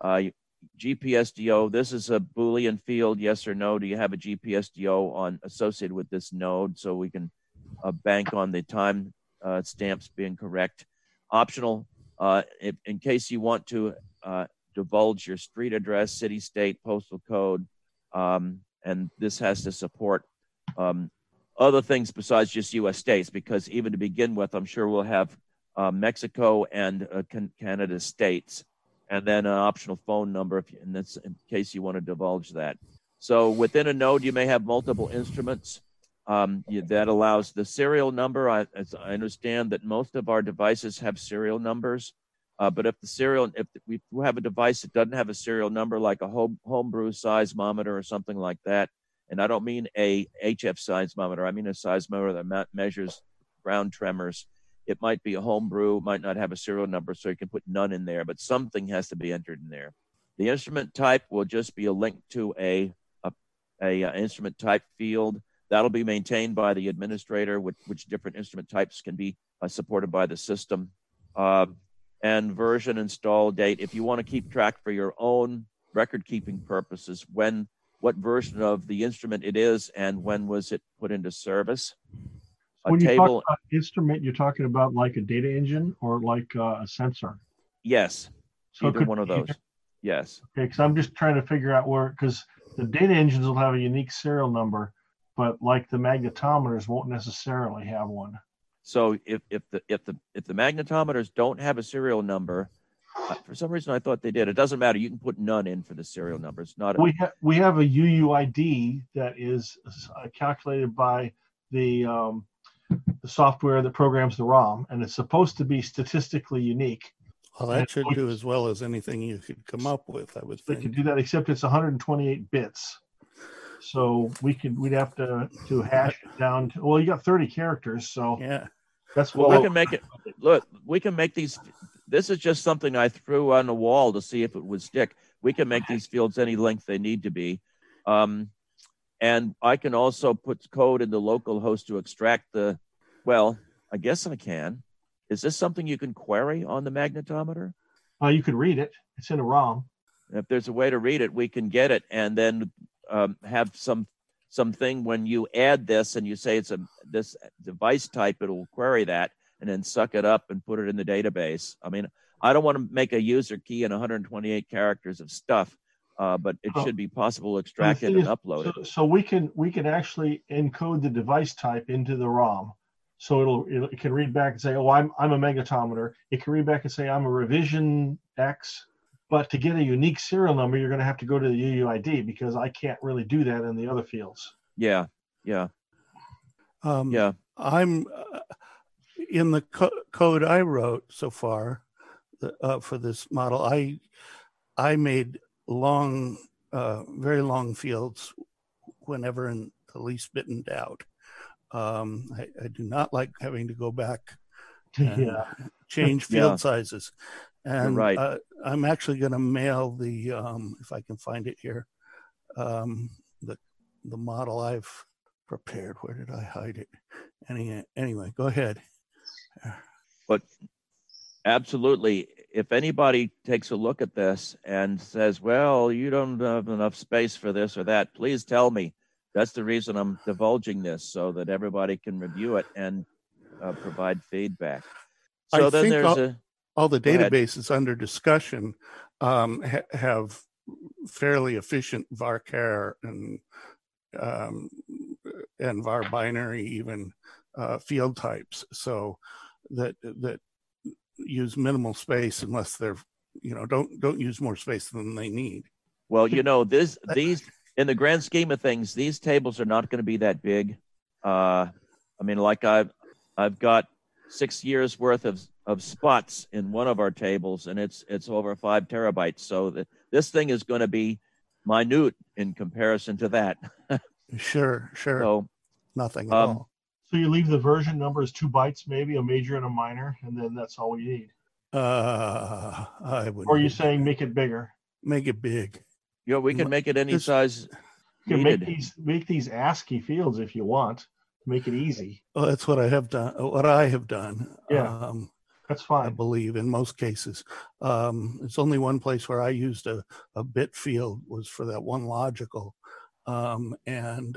GPSDO, this is a Boolean field, yes or no. Do you have a GPSDO associated with this node so we can bank on the time stamps being correct? Optional, in case you want to divulge your street address, city, state, postal code, and this has to support other things besides just U.S. states, because even to begin with, I'm sure we'll have Mexico and Canada states, and then an optional phone number in case you want to divulge that. So within a node, you may have multiple instruments. That allows the serial number. As I understand that most of our devices have serial numbers, but if we have a device that doesn't have a serial number, like a homebrew seismometer or something like that, and I don't mean a HF seismometer, I mean a seismometer that measures ground tremors. It might be a homebrew, might not have a serial number, so you can put none in there, but something has to be entered in there. The instrument type will just be a link to a instrument type field. That'll be maintained by the administrator, which different instrument types can be supported by the system. And version, install date. If you want to keep track for your own record-keeping purposes, what version of the instrument it is and when was it put into service. When you talk about instrument, you're talking about like a data engine or like a sensor? Yes, so either one of those. Yes. Okay, because I'm just trying to figure out because the data engines will have a unique serial number, but like the magnetometers won't necessarily have one. So if the magnetometers don't have a serial number, for some reason I thought they did. It doesn't matter. You can put none in for the serial number. It's not. We have a UUID that is calculated by the software that programs the ROM, and it's supposed to be statistically unique. Well, that should do as well as anything you could come up with, I would think. They could do that, except it's 128 bits. So we'd have to hash it down to, well, you got 30 characters, so yeah, that's what we can make it. Look, we can make these. This is just something I threw on the wall to see if it would stick. We can make these fields any length they need to be, and I can also put code in the local host to extract the. Well, I guess I can. Is this something you can query on the magnetometer? You can read it. It's in a ROM. If there's a way to read it, we can get it, and then have something when you add this and you say it's this device type, it'll query that and then suck it up and put it in the database. I mean, I don't want to make a user key in 128 characters of stuff, but it should be possible to extract it and upload it. So we can actually encode the device type into the ROM. So it can read back and say, oh, I'm a magnetometer. It can read back and say, I'm a revision X But to get a unique serial number, you're going to have to go to the UUID because I can't really do that in the other fields. Yeah. Yeah. Yeah. I'm in the code I wrote so far for this model. I made long, very long fields whenever in the least bit in doubt. I do not like having to go back and change field sizes. And You're right. I'm actually going to mail the, if I can find it here, the model I've prepared. Where did I hide it? Anyway, go ahead. But absolutely, if anybody takes a look at this and says, well, you don't have enough space for this or that, please tell me. That's the reason I'm divulging this, so that everybody can review it and provide feedback. So then there's all the databases under discussion have fairly efficient varchar and var binary even field types, so that use minimal space unless they're, don't use more space than they need. Well, these in the grand scheme of things, these tables are not going to be that big. I mean, like I've got 6 years worth of spots in one of our tables, and it's over 5 terabytes. So this thing is going to be minute in comparison to that. Sure. So nothing at all. So you leave the version number as 2 bytes, maybe a major and a minor, and then that's all we need. I would. Or are you saying make it bigger? Make it big. Yeah, we can make it any size. You can make these ASCII fields if you want. Make it easy. Well, that's what I have done. Yeah, that's fine. I believe in most cases. It's only one place where I used a bit field was for that one logical, and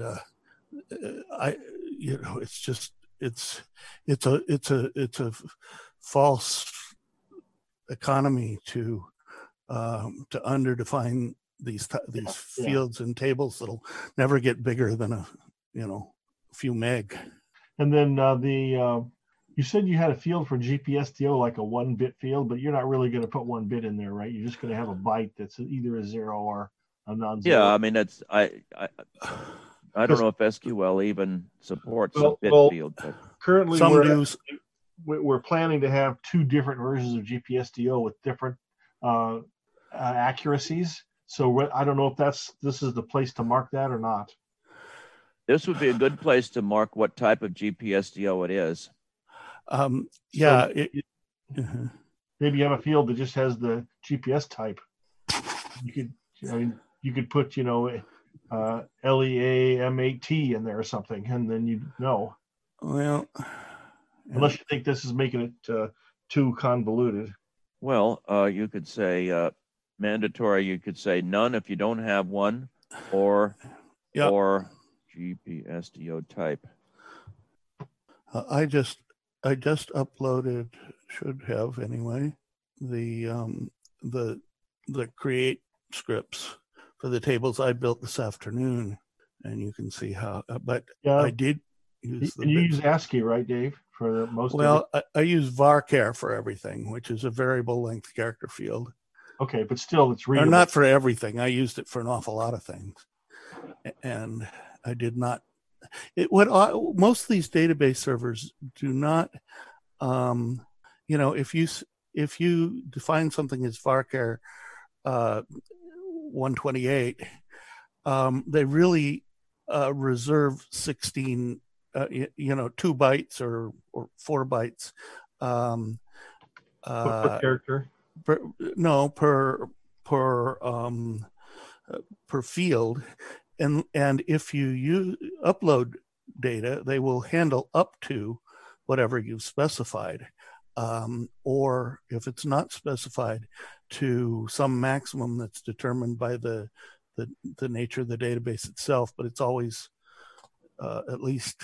it's just it's a false economy to underdefine these fields and tables that'll never get bigger than a few meg. And then you said you had a field for GPSDO, like a 1-bit field, but you're not really going to put 1 bit in there, right? You're just going to have a byte that's either a 0 or a non-zero. Yeah, I mean, that's I don't know if SQL even supports a bit field. But currently, we're planning to have 2 different versions of GPSDO with different accuracies. So I don't know if this is the place to mark that or not. This would be a good place to mark what type of GPSDO it is. Maybe you have a field that just has the GPS type. You could put LEA-M8T in there or something, and then you'd know. Well, unless you think this is making it too convoluted. Well, you could say mandatory. You could say none if you don't have one, or GPSDO type. I just uploaded, should have anyway, the create scripts for the tables I built this afternoon, and you can see how. But I did use. You use ASCII, right, Dave? For the most. Well, I use varchar for everything, which is a variable length character field. Okay, but still, it's readable. Or not for everything. I used it for an awful lot of things, and I did not. Most of these database servers do not. If you define something as varchar 128, they really reserve 16, 2 bytes or 4 bytes. Per character? Per field. And if you upload data, they will handle up to whatever you've specified. Or if it's not specified, to some maximum that's determined by the nature of the database itself, but it's always at least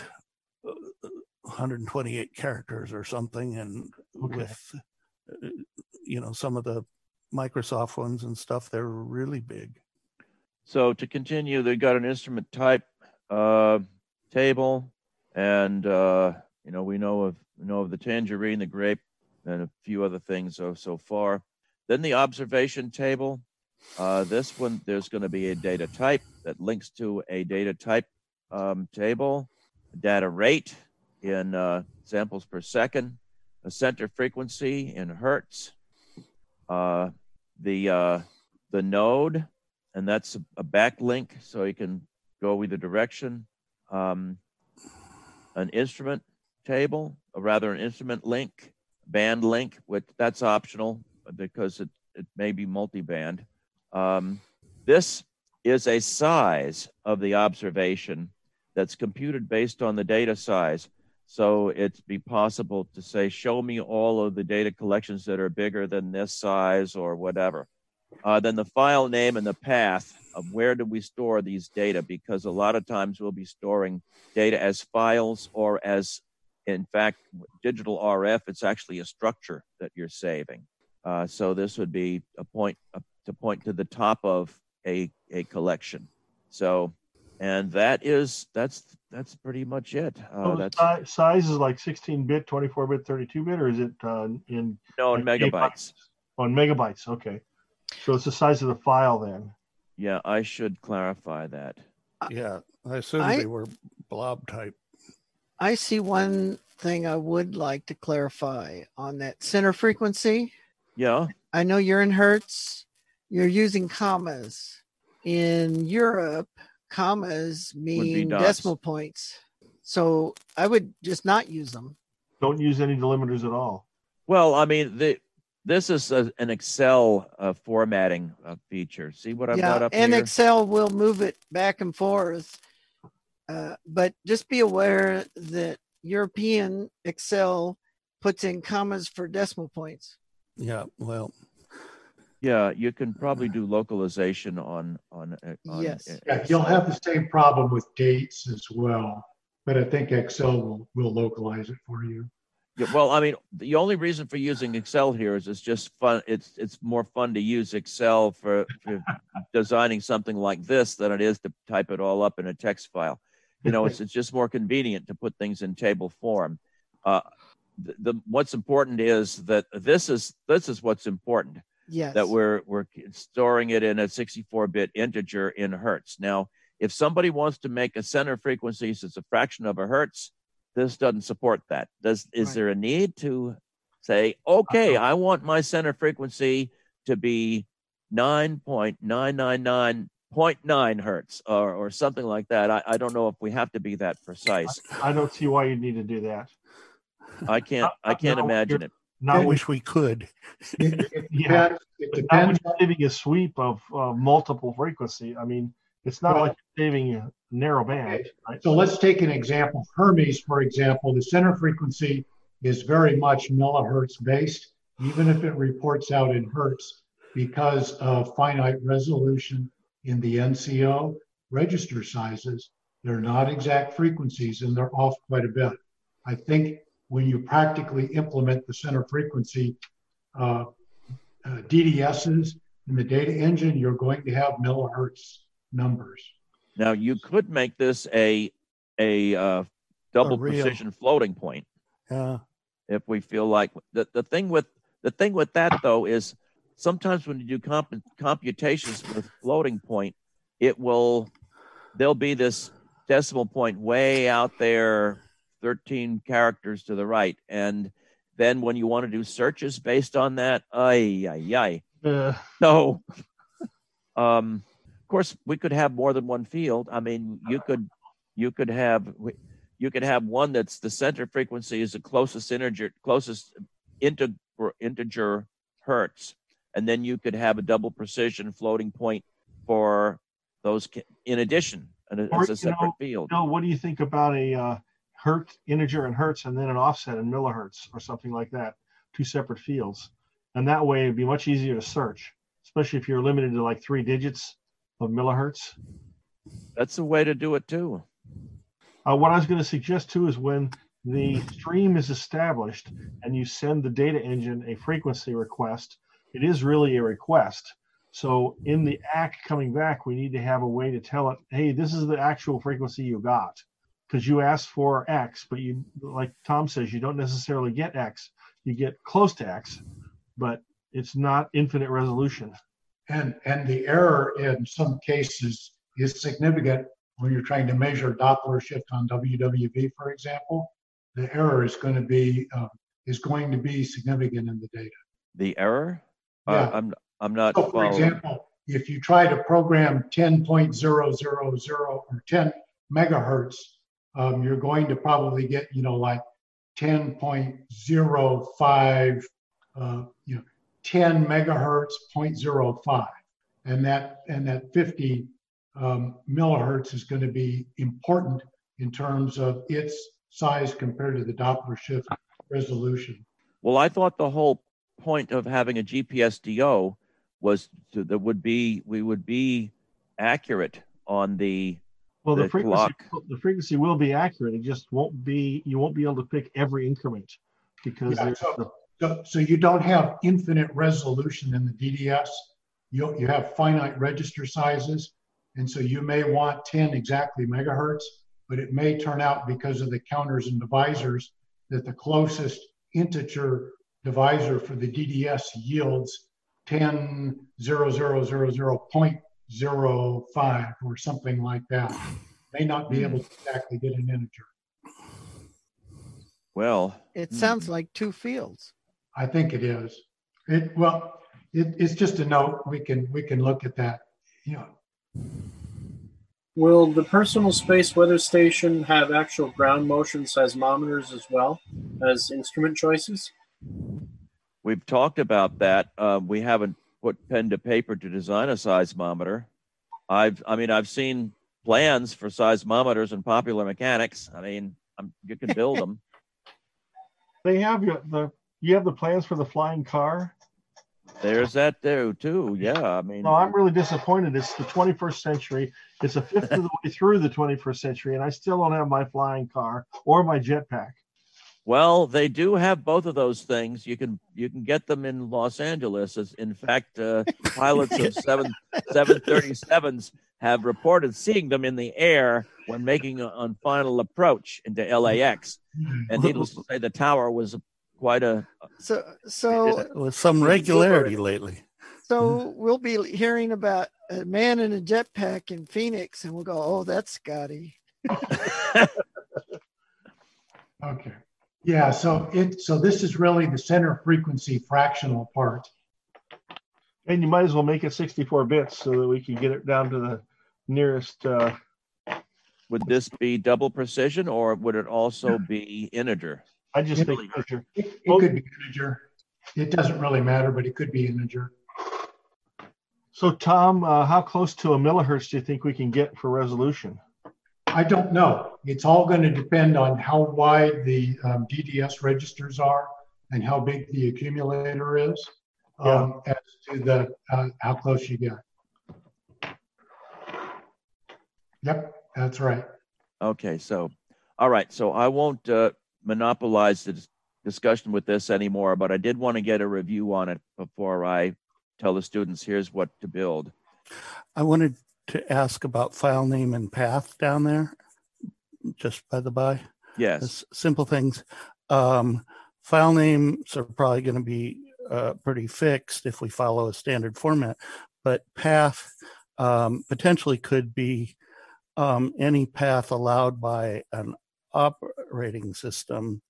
128 characters or something. And with some of the Microsoft ones and stuff, they're really big. So to continue, they got an instrument type table, and we know of the tangerine, the grape, and a few other things so far. Then the observation table. This one, there's going to be a data type that links to a data type table, data rate in samples per second, a center frequency in hertz, the node, and that's a backlink, so you can go either direction. An instrument table, or rather an instrument link, band link, which that's optional because it may be multi-band. This is a size of the observation that's computed based on the data size. So it'd be possible to say, show me all of the data collections that are bigger than this size or whatever. Then the file name and the path of where do we store these data, because a lot of times we'll be storing data as files or as, in fact, digital RF. It's actually a structure that you're saving. So this would be a point to point to the top of a collection. So, and that's pretty much it. Size is like 16-bit, 24-bit, 32-bit, or is it in? No, in megabytes. Oh, in megabytes. Okay, so it's the size of the file then. Yeah, I should clarify that. Yeah, I assume they were blob type. I see one thing I would like to clarify on that center frequency. Yeah. I know you're in hertz. You're using commas. In Europe, commas mean decimal points. So I would just not use them. Don't use any delimiters at all. Well, I mean, this is an Excel formatting feature. See what I've got up here? And Excel will move it back and forth. But just be aware that European Excel puts in commas for decimal points. Yeah, well. Yeah, you can probably do localization on yes. Yeah, you'll have the same problem with dates as well, but I think Excel will localize it for you. Yeah, well, I mean, the only reason for using Excel here is it's just fun. It's more fun to use Excel for designing something like this than it is to type it all up in a text file. You know, it's just more convenient to put things in table form. What's important is that this is what's important. Yes. That we're storing it in a 64-bit integer in hertz. Now, if somebody wants to make a center frequency that's a fraction of a hertz, this doesn't support that. Is there a need to say, okay, I want my center frequency to be 9.999.9 hertz or something like that? I don't know if we have to be that precise. I don't see why you need to do that. I can't imagine it. I wish we could. It Yeah, depends. not saving a sweep of multiple frequency. I mean, it's not like you're saving a narrow band. Right? So let's take an example. Hermes, for example, the center frequency is very much millihertz based, even if it reports out in hertz, because of finite resolution in the NCO register sizes. They're not exact frequencies and they're off quite a bit. I think when you practically implement the center frequency DDSs in the data engine, you're going to have millihertz numbers. Now you could make this a double precision floating point. Yeah. If we feel like the thing with that though is sometimes when you do computations with floating point, there'll be this decimal point way out there, 13 characters to the right, and then when you want to do searches based on that, no. Of course, we could have more than one field. I mean, you could have one that's the center frequency is the closest integer hertz, and then you could have a double precision floating point for those in addition, and it's a separate field. What do you think about a hertz integer in hertz and then an offset in millihertz or something like that? Two separate fields, and that way it'd be much easier to search, especially if you're limited to like 3 digits of millihertz. That's a way to do it too. What I was going to suggest too is when the stream is established and you send the data engine a frequency request, it is really a request. So in the ACK coming back, we need to have a way to tell it, hey, this is the actual frequency you got, because you asked for X, but you, like Tom says, you don't necessarily get X. You get close to X, but it's not infinite resolution. And the error in some cases is significant when you're trying to measure Doppler shift on WWV, for example. The error is going to be significant in the data. The error? Yeah. I'm not So, for following. example, if you try to program 10.000 or 10 megahertz, you're going to probably get, like 10.05, 10 megahertz, 0.05. And that 50 millihertz is going to be important in terms of its size compared to the Doppler shift resolution. Well, I thought the whole point of having a GPSDO was we would be accurate on the frequency will be accurate. It just won't be, you won't be able to pick every increment because so you don't have infinite resolution in the DDS. You have finite register sizes, and so you may want 10 exactly megahertz, but it may turn out because of the counters and divisors that the closest integer divisor for the DDS yields 10,000.05 or something like that. May not be able to exactly get an integer. Well, it sounds like two fields. I think it is. It's just a note. We can look at that. Will the personal space weather station have actual ground motion seismometers as well as instrument choices? We've talked about that. We haven't put pen to paper to design a seismometer. I've seen plans for seismometers in Popular Mechanics. You can build them. They have you have the plans for the flying car. There's that there too. Yeah, No, I'm really disappointed. It's the 21st century. It's a fifth of the way through the 21st century, and I still don't have my flying car or my jetpack. Well, they do have both of those things. You can get them in Los Angeles. In fact, pilots of 737s have reported seeing them in the air when making on final approach into LAX. And needless to say, the tower was quite a with some regularity lately. So we'll be hearing about a man in a jetpack in Phoenix, and we'll go, "Oh, that's Scotty." Okay. Yeah. So this is really the center frequency fractional part. And you might as well make it 64 bits so that we can get it down to the nearest. Would this be double precision, or would it also be integer? I just think integer. It could be integer. It doesn't really matter, but it could be integer. So, Tom, how close to a millihertz do you think we can get for resolution? I don't know. It's all going to depend on how wide the DDS registers are and how big the accumulator is, as to how close you get. Yep, that's right. Okay, so, all right. So I won't monopolize the discussion with this anymore, but I did want to get a review on it before I tell the students, here's what to build. I wanted to ask about file name and path down there, just by the by. Yes. Simple things. File names are probably going to be pretty fixed if we follow a standard format, but path potentially could be any path allowed by an operating system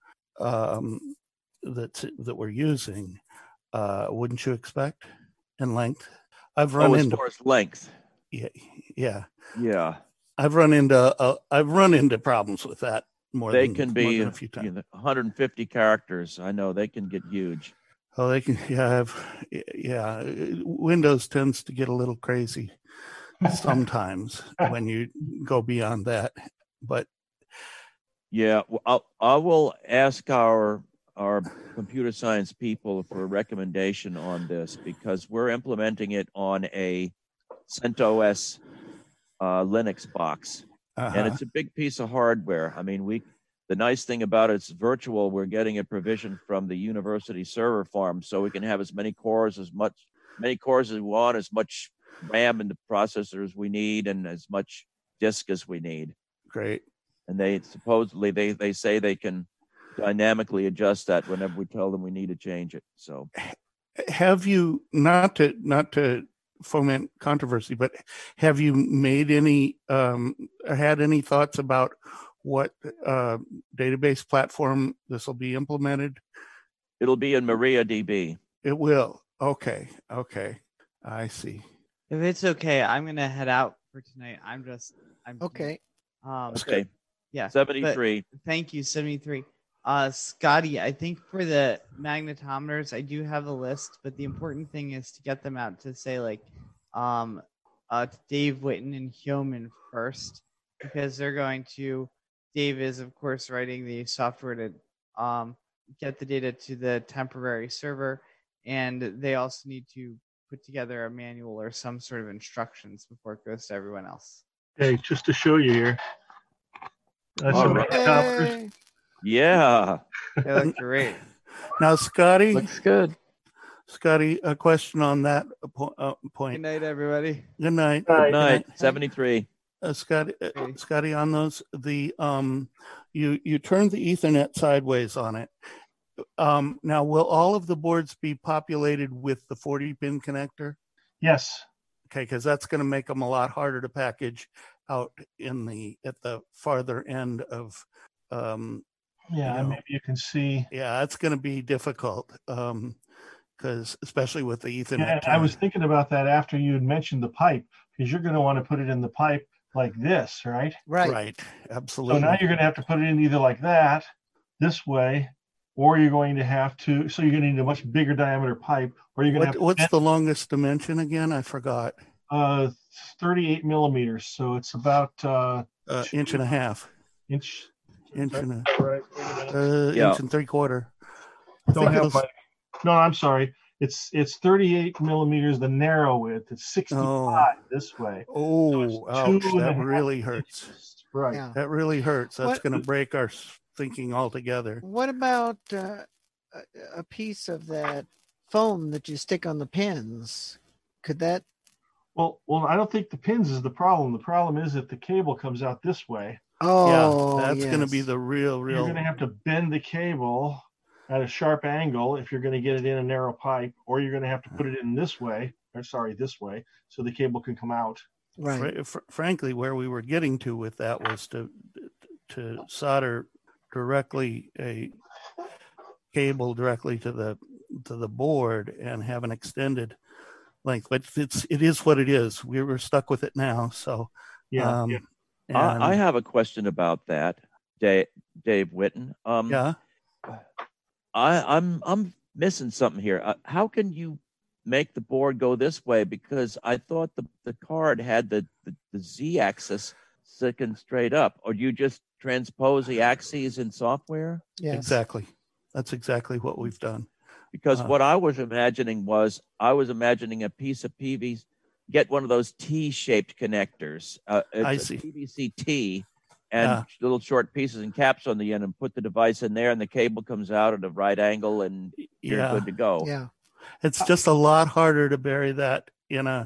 that we're using. Wouldn't you expect in length? I've run into as far as length. Yeah. I've run into problems with that more than a few times. 150 characters. I know they can get huge. Oh, they can. Yeah. Windows tends to get a little crazy sometimes when you go beyond that. But yeah, I will ask our computer science people for a recommendation on this, because we're implementing it on a CentOS Linux box, and it's a big piece of hardware. The nice thing about it's virtual. We're getting a provision from the university server farm, so we can have as many cores as we want, as much RAM in the processor as we need, and as much disk as we need. Great. And they supposedly they say they can dynamically adjust that whenever we tell them we need to change it. So, have you, not to foment controversy, but have you made any had any thoughts about what database platform this will be implemented? It'll be in MariaDB. It will. Okay. I see. If it's okay, I'm gonna head out for tonight. I'm Okay. Okay. Yeah. 73. but Thank you, 73. Scotty, I think for the magnetometers, I do have a list, but the important thing is to get them out to say like to Dave Witten and Hyomin first, because they're going to. Dave is of course writing the software to get the data to the temporary server, and they also need to put together a manual or some sort of instructions before it goes to everyone else. Okay, just to show you here. That's All some right. magnetometers. Yeah. They look great. Now, Scotty. Looks good. Scotty, a question on that Good point. night, everybody. Good night. Good night. 73. Scotty, on those, the you turned the Ethernet sideways on it. Now, will all of the boards be populated with the 40-pin connector? Yes. Okay, because that's going to make them a lot harder to package out at the farther end of. Maybe you can see. Yeah, it's going to be difficult because especially with the Ethernet. Yeah, I was thinking about that after you had mentioned the pipe, because you're going to want to put it in the pipe like this, right? Right. Absolutely. So now you're going to have to put it in either like that, this way, or you're going to have to. So you're going to need a much bigger diameter pipe, or you're going to have. What's the longest dimension again? I forgot. 38 millimeters. So it's about inch and a half. Inch and right. Inch and 3/4. No, I'm sorry. It's 38 millimeters, the narrow width. It's 65 this way. Oh, so ouch, that really hurts. Inches. Right. Yeah. That really hurts. That's going to break our thinking altogether. What about a piece of that foam that you stick on the pins? Could that? Well, I don't think the pins is the problem. The problem is that the cable comes out this way. Oh, yeah, that's going to be the real. You're going to have to bend the cable at a sharp angle if you're going to get it in a narrow pipe, or you're going to have to put it in this way, this way, so the cable can come out. Right. Frankly, where we were getting to with that was to solder directly a cable directly to the board and have an extended length. But it is what it is. We were stuck with it now. So yeah. I have a question about that, Dave Witten. Yeah. I'm missing something here. How can you make the board go this way? Because I thought the card had the Z-axis sticking straight up. Or do you just transpose the axes in software? Yes. Exactly. That's exactly what we've done. Because what I was imagining was, a piece of PVC, get one of those T-shaped connectors. I it's see. A PVC T and little short pieces and caps on the end, and put the device in there, and the cable comes out at a right angle, and you're good to go. Yeah. It's just a lot harder to bury that in a,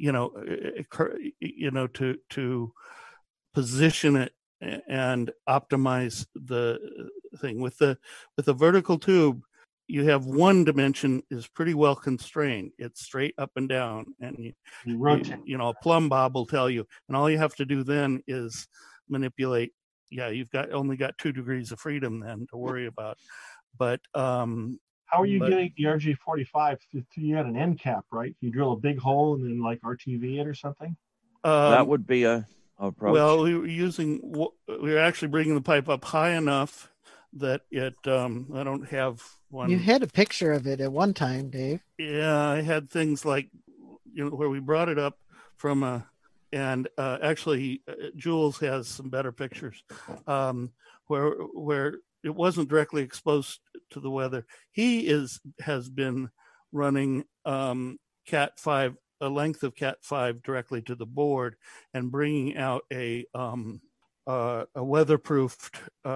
to position it and optimize the thing with the vertical tube. You have one dimension is pretty well constrained. It's straight up and down, and you rotate. A plumb bob will tell you, and all you have to do then is manipulate. Yeah, you've only got 2 degrees of freedom then to worry about. But how are you getting the RJ45? You had an end cap, right? You drill a big hole and then like RTV it or something. That would be a approach. Well, we were actually bringing the pipe up high enough that it. I don't have one. You had a picture of it at one time, Dave. Yeah, I had things like, where we brought it up from and actually Jules has some better pictures, where it wasn't directly exposed to the weather. He has been running Cat5, a length of Cat5 directly to the board, and bringing out a weatherproofed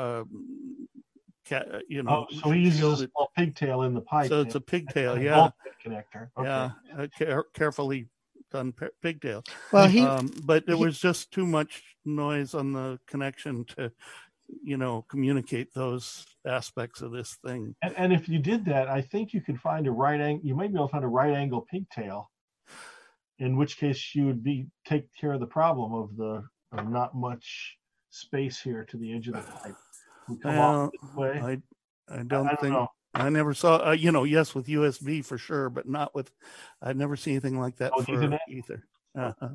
cat. So he uses a small pigtail in the pipe. So it's a pigtail, yeah. Connector. Okay. Yeah, carefully done pigtail. Well, but there was just too much noise on the connection to, communicate those aspects of this thing. And if you did that, I think you could find you might be able to find a right angle pigtail, in which case you would take care of the problem of not much space here to the edge of the pipe. Well, I don't think know. I never saw, yes, with USB for sure, but not with, I've never seen anything like that for Ether. Uh-huh.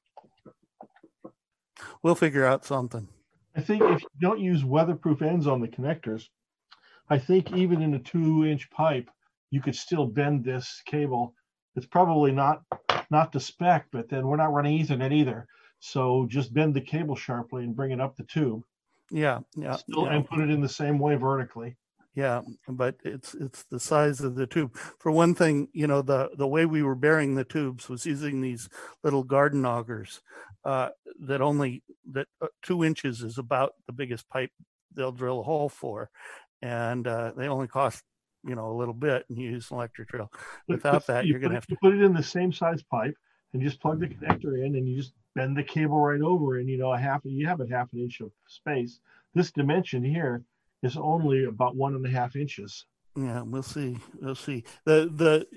We'll figure out something. I think if you don't use weatherproof ends on the connectors, I think even in a 2-inch pipe, you could still bend this cable. It's probably not the spec, but then we're not running Ethernet either. So just bend the cable sharply and bring it up the tube. Yeah. And put it in the same way vertically. Yeah, but it's the size of the tube. For one thing, the way we were burying the tubes was using these little garden augers that 2 inches is about the biggest pipe they'll drill a hole for, and they only cost a little bit, and you use an electric drill. Without that, you're going to have to put it in the same size pipe and just plug the connector in, and you just bend the cable right over, and you have a half an inch of space. This dimension here is only about 1.5 inches. Yeah, we'll see. Even the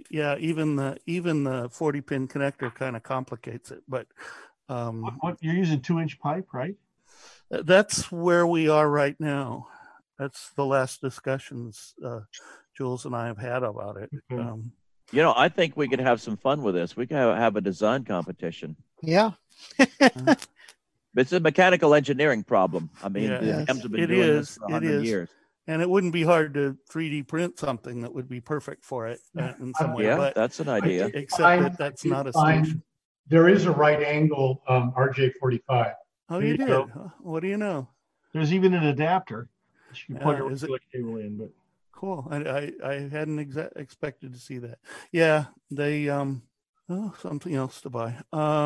40-pin connector kind of complicates it, but what you're using 2-inch pipe, right? That's where we are right now. That's the last discussions Jules and I have had about it. Okay. I think we could have some fun with this. We could have a design competition. Yeah. It's a mechanical engineering problem. I mean, the Hams have been doing this for 100 years. And it wouldn't be hard to 3D print something that would be perfect for it in some way. Yeah, but that's an idea. Except that's not a solution. There is a right angle RJ45. Oh, you did? Huh? What do you know? There's even an adapter. You can plug a regular cable in, but cool. I hadn't expected to see that. Yeah, they something else to buy.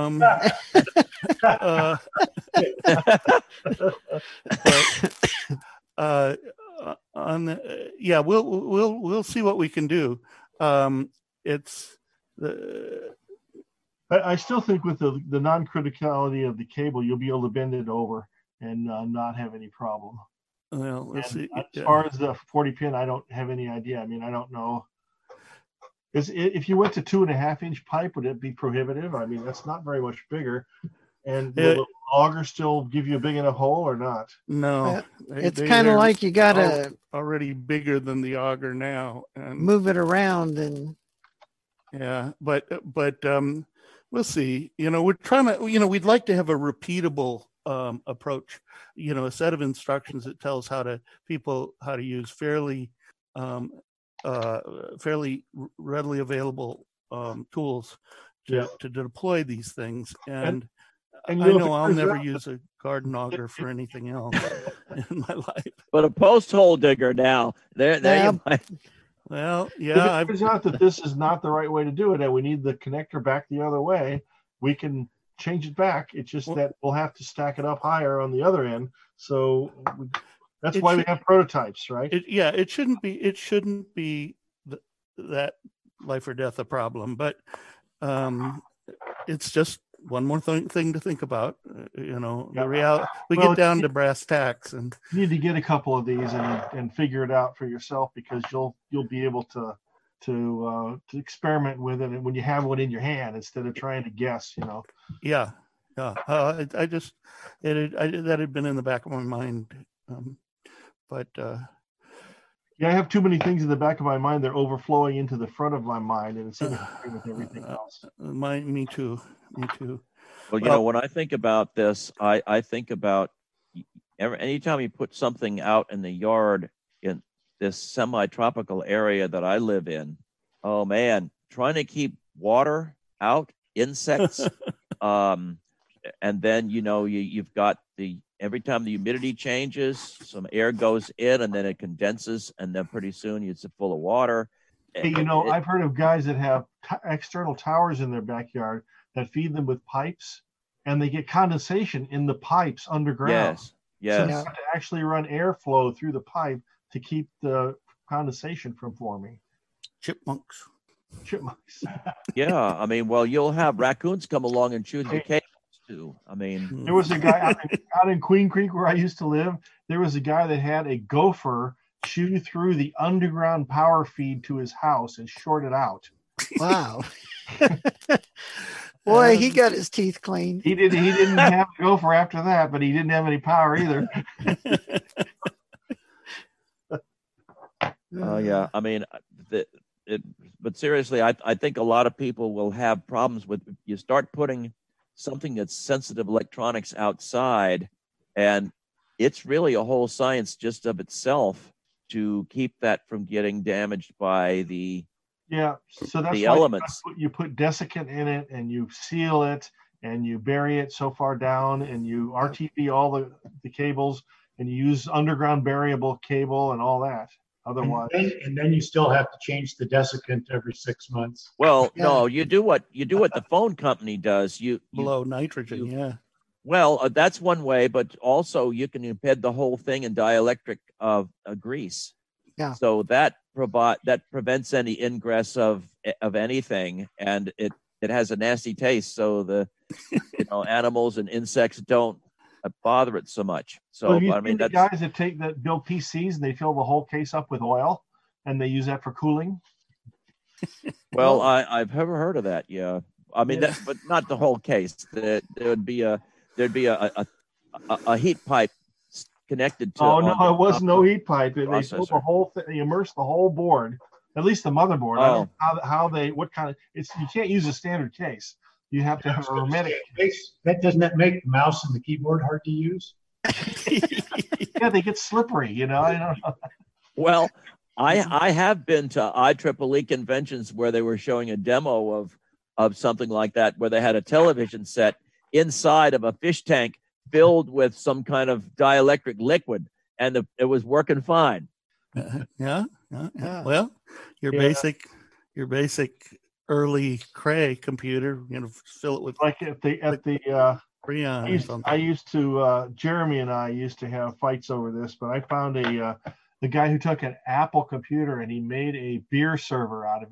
We'll see what we can do. I still think with the non-criticality of the cable, you'll be able to bend it over and not have any problem. Well, let's see. As far as the 40-pin, I don't have any idea. I mean, I don't know. If you went to 2.5-inch pipe, would it be prohibitive? I mean, that's not very much bigger. And will the auger still give you a big enough hole or not? No. It's kind of like you got to already bigger than the auger now. And move it around and. Yeah, but we'll see. We're trying to. We'd like to have a repeatable approach. A set of instructions that tells people how to use fairly readily available tools to deploy these things. And I know I'll never use a garden auger for anything else in my life. But a post hole digger now. There you might. Well, yeah. If it turns out that this is not the right way to do it and we need the connector back the other way, we can change it back. It's just that we'll have to stack it up higher on the other end. So that's why we have prototypes, right? It shouldn't be that life or death a problem, but it's just one more thing to think about. The reality. Get down to brass tacks, and you need to get a couple of these and figure it out for yourself, because you'll be able to experiment with it, and when you have one in your hand instead of trying to guess. Yeah. That had been in the back of my mind, but. I have too many things in the back of my mind. They're overflowing into the front of my mind, and it's interfering with everything else. Me too. Well, when I think about this, I think about anytime you put something out in the yard in this semi-tropical area that I live in. Oh man, trying to keep water out, insects, and then you've got every time the humidity changes, some air goes in and then it condenses, and then pretty soon it's full of water. Hey, I've heard of guys that have external towers in their backyard that feed them with pipes, and they get condensation in the pipes underground. Yes. So you have to actually run airflow through the pipe to keep the condensation from forming. Chipmunks. Yeah, I mean, you'll have raccoons come along and chew the cables too. I mean, there was a guy out in Queen Creek where I used to live. There was a guy that had a gopher chew through the underground power feed to his house and short it out. Wow. Boy, he got his teeth cleaned. He didn't have to go for after that, but he didn't have any power either. Yeah, I mean, but seriously, I think a lot of people will have problems with, you start putting something that's sensitive electronics outside, and it's really a whole science just of itself to keep that from getting damaged by the so that's the why elements. you put desiccant in it, and you seal it, and you bury it so far down, and you RTP all the cables, and you use underground variable cable and all that. Otherwise, and then you still have to change the desiccant every 6 months. Well, no, you do what the phone company does. You blow nitrogen. Well, that's one way, but also you can embed the whole thing in dielectric grease. Yeah. So that prevents any ingress of anything, and it has a nasty taste. So the animals and insects don't bother it so much. So you I mean, the that's guys that build PCs and they fill the whole case up with oil, and they use that for cooling. well, I've never heard of that. Yeah, I mean that, but not the whole case. There'd be a heat pipe connected to. Oh no, it was no heat pipe. They processor. put the whole thing. They immersed the whole board, at least the motherboard. I don't know how they what kind of. You can't use a standard case. You have to have a hermetic. Doesn't that make the mouse and the keyboard hard to use? Yeah, they get slippery. I don't know. Well, I have been to IEEE conventions where they were showing a demo of something like that, where they had a television set inside of a fish tank filled with some kind of dielectric liquid, and it was working fine. Yeah. Well, your basic early Cray computer, fill it with like Jeremy and I used to have fights over this, but I found the guy who took an Apple computer and he made a beer server out of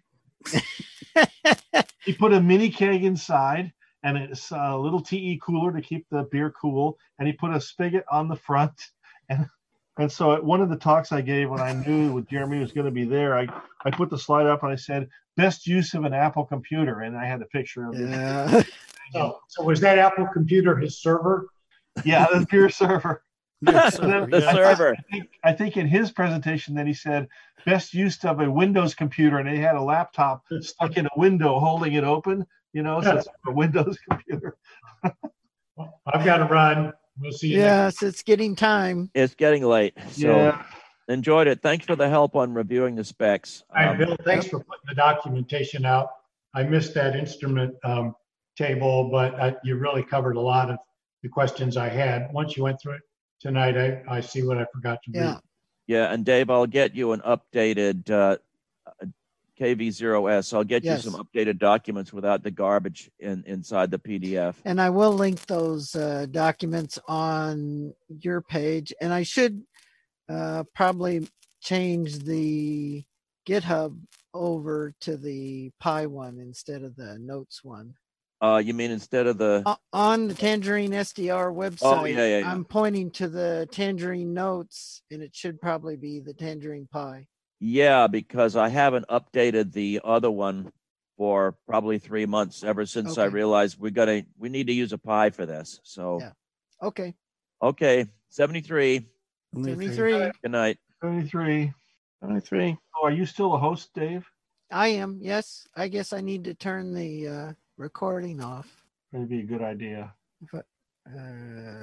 it. He put a mini keg inside and it's a little TE cooler to keep the beer cool, and he put a spigot on the front. And so at one of the talks I gave when I knew Jeremy was going to be there, I put the slide up and I said, best use of an Apple computer. And I had a picture of it. Yeah. So was that Apple computer his server? Yeah, the beer server. The server. I think in his presentation then he said, best use of a Windows computer. And they had a laptop stuck in a window holding it open, so it's a Windows computer. Well, I've got to run. We'll see you next week. It's getting time. It's getting late. So enjoyed it. Thanks for the help on reviewing the specs. All right, Bill, thanks for putting the documentation out. I missed that instrument table, but you really covered a lot of the questions I had. Once you went through it tonight, I see what I forgot to read. Yeah, and Dave, I'll get you an updated KV0S. I'll get you some updated documents without the garbage inside the PDF. And I will link those documents on your page. And I should probably change the GitHub over to the Pi one instead of the Notes one. You mean instead of the on the Tangerine SDR website? Oh, yeah. I'm pointing to the Tangerine Notes, and it should probably be the Tangerine Pi. Yeah, because I haven't updated the other one for probably 3 months ever since I realized we need to use a Pi for this. So Okay. 73. 73. Good night. 73. Oh, are you still a host, Dave? I am. Yes. I guess I need to turn the recording off. That'd be a good idea.